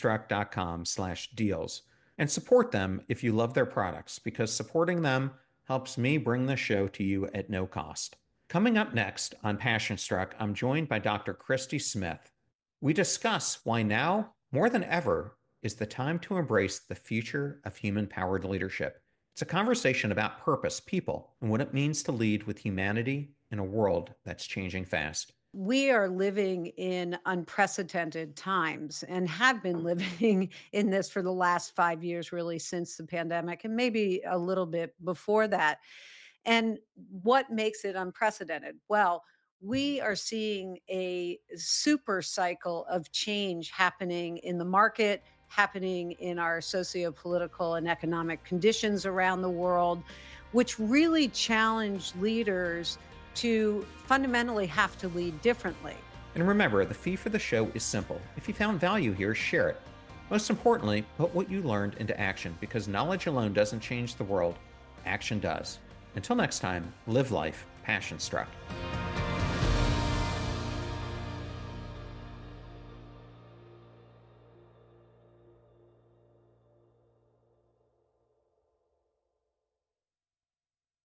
passionstruck.com/deals and support them if you love their products, because supporting them helps me bring the show to you at no cost. Coming up next on Passion Struck, I'm joined by Dr. Christy Smith. We discuss why now, more than ever, is the time to embrace the future of human-powered leadership. It's a conversation about purpose, people, and what it means to lead with humanity in a world that's changing fast. We are living in unprecedented times and have been living in this for the last 5 years, really, since the pandemic, and maybe a little bit before that. And what makes it unprecedented? Well, we are seeing a super cycle of change happening in the market, happening in our socio-political and economic conditions around the world, which really challenge leaders to fundamentally have to lead differently. And remember, the fee for the show is simple. If you found value here, share it. Most importantly, put what you learned into action, because knowledge alone doesn't change the world. Action does. Until next time, live life passion struck.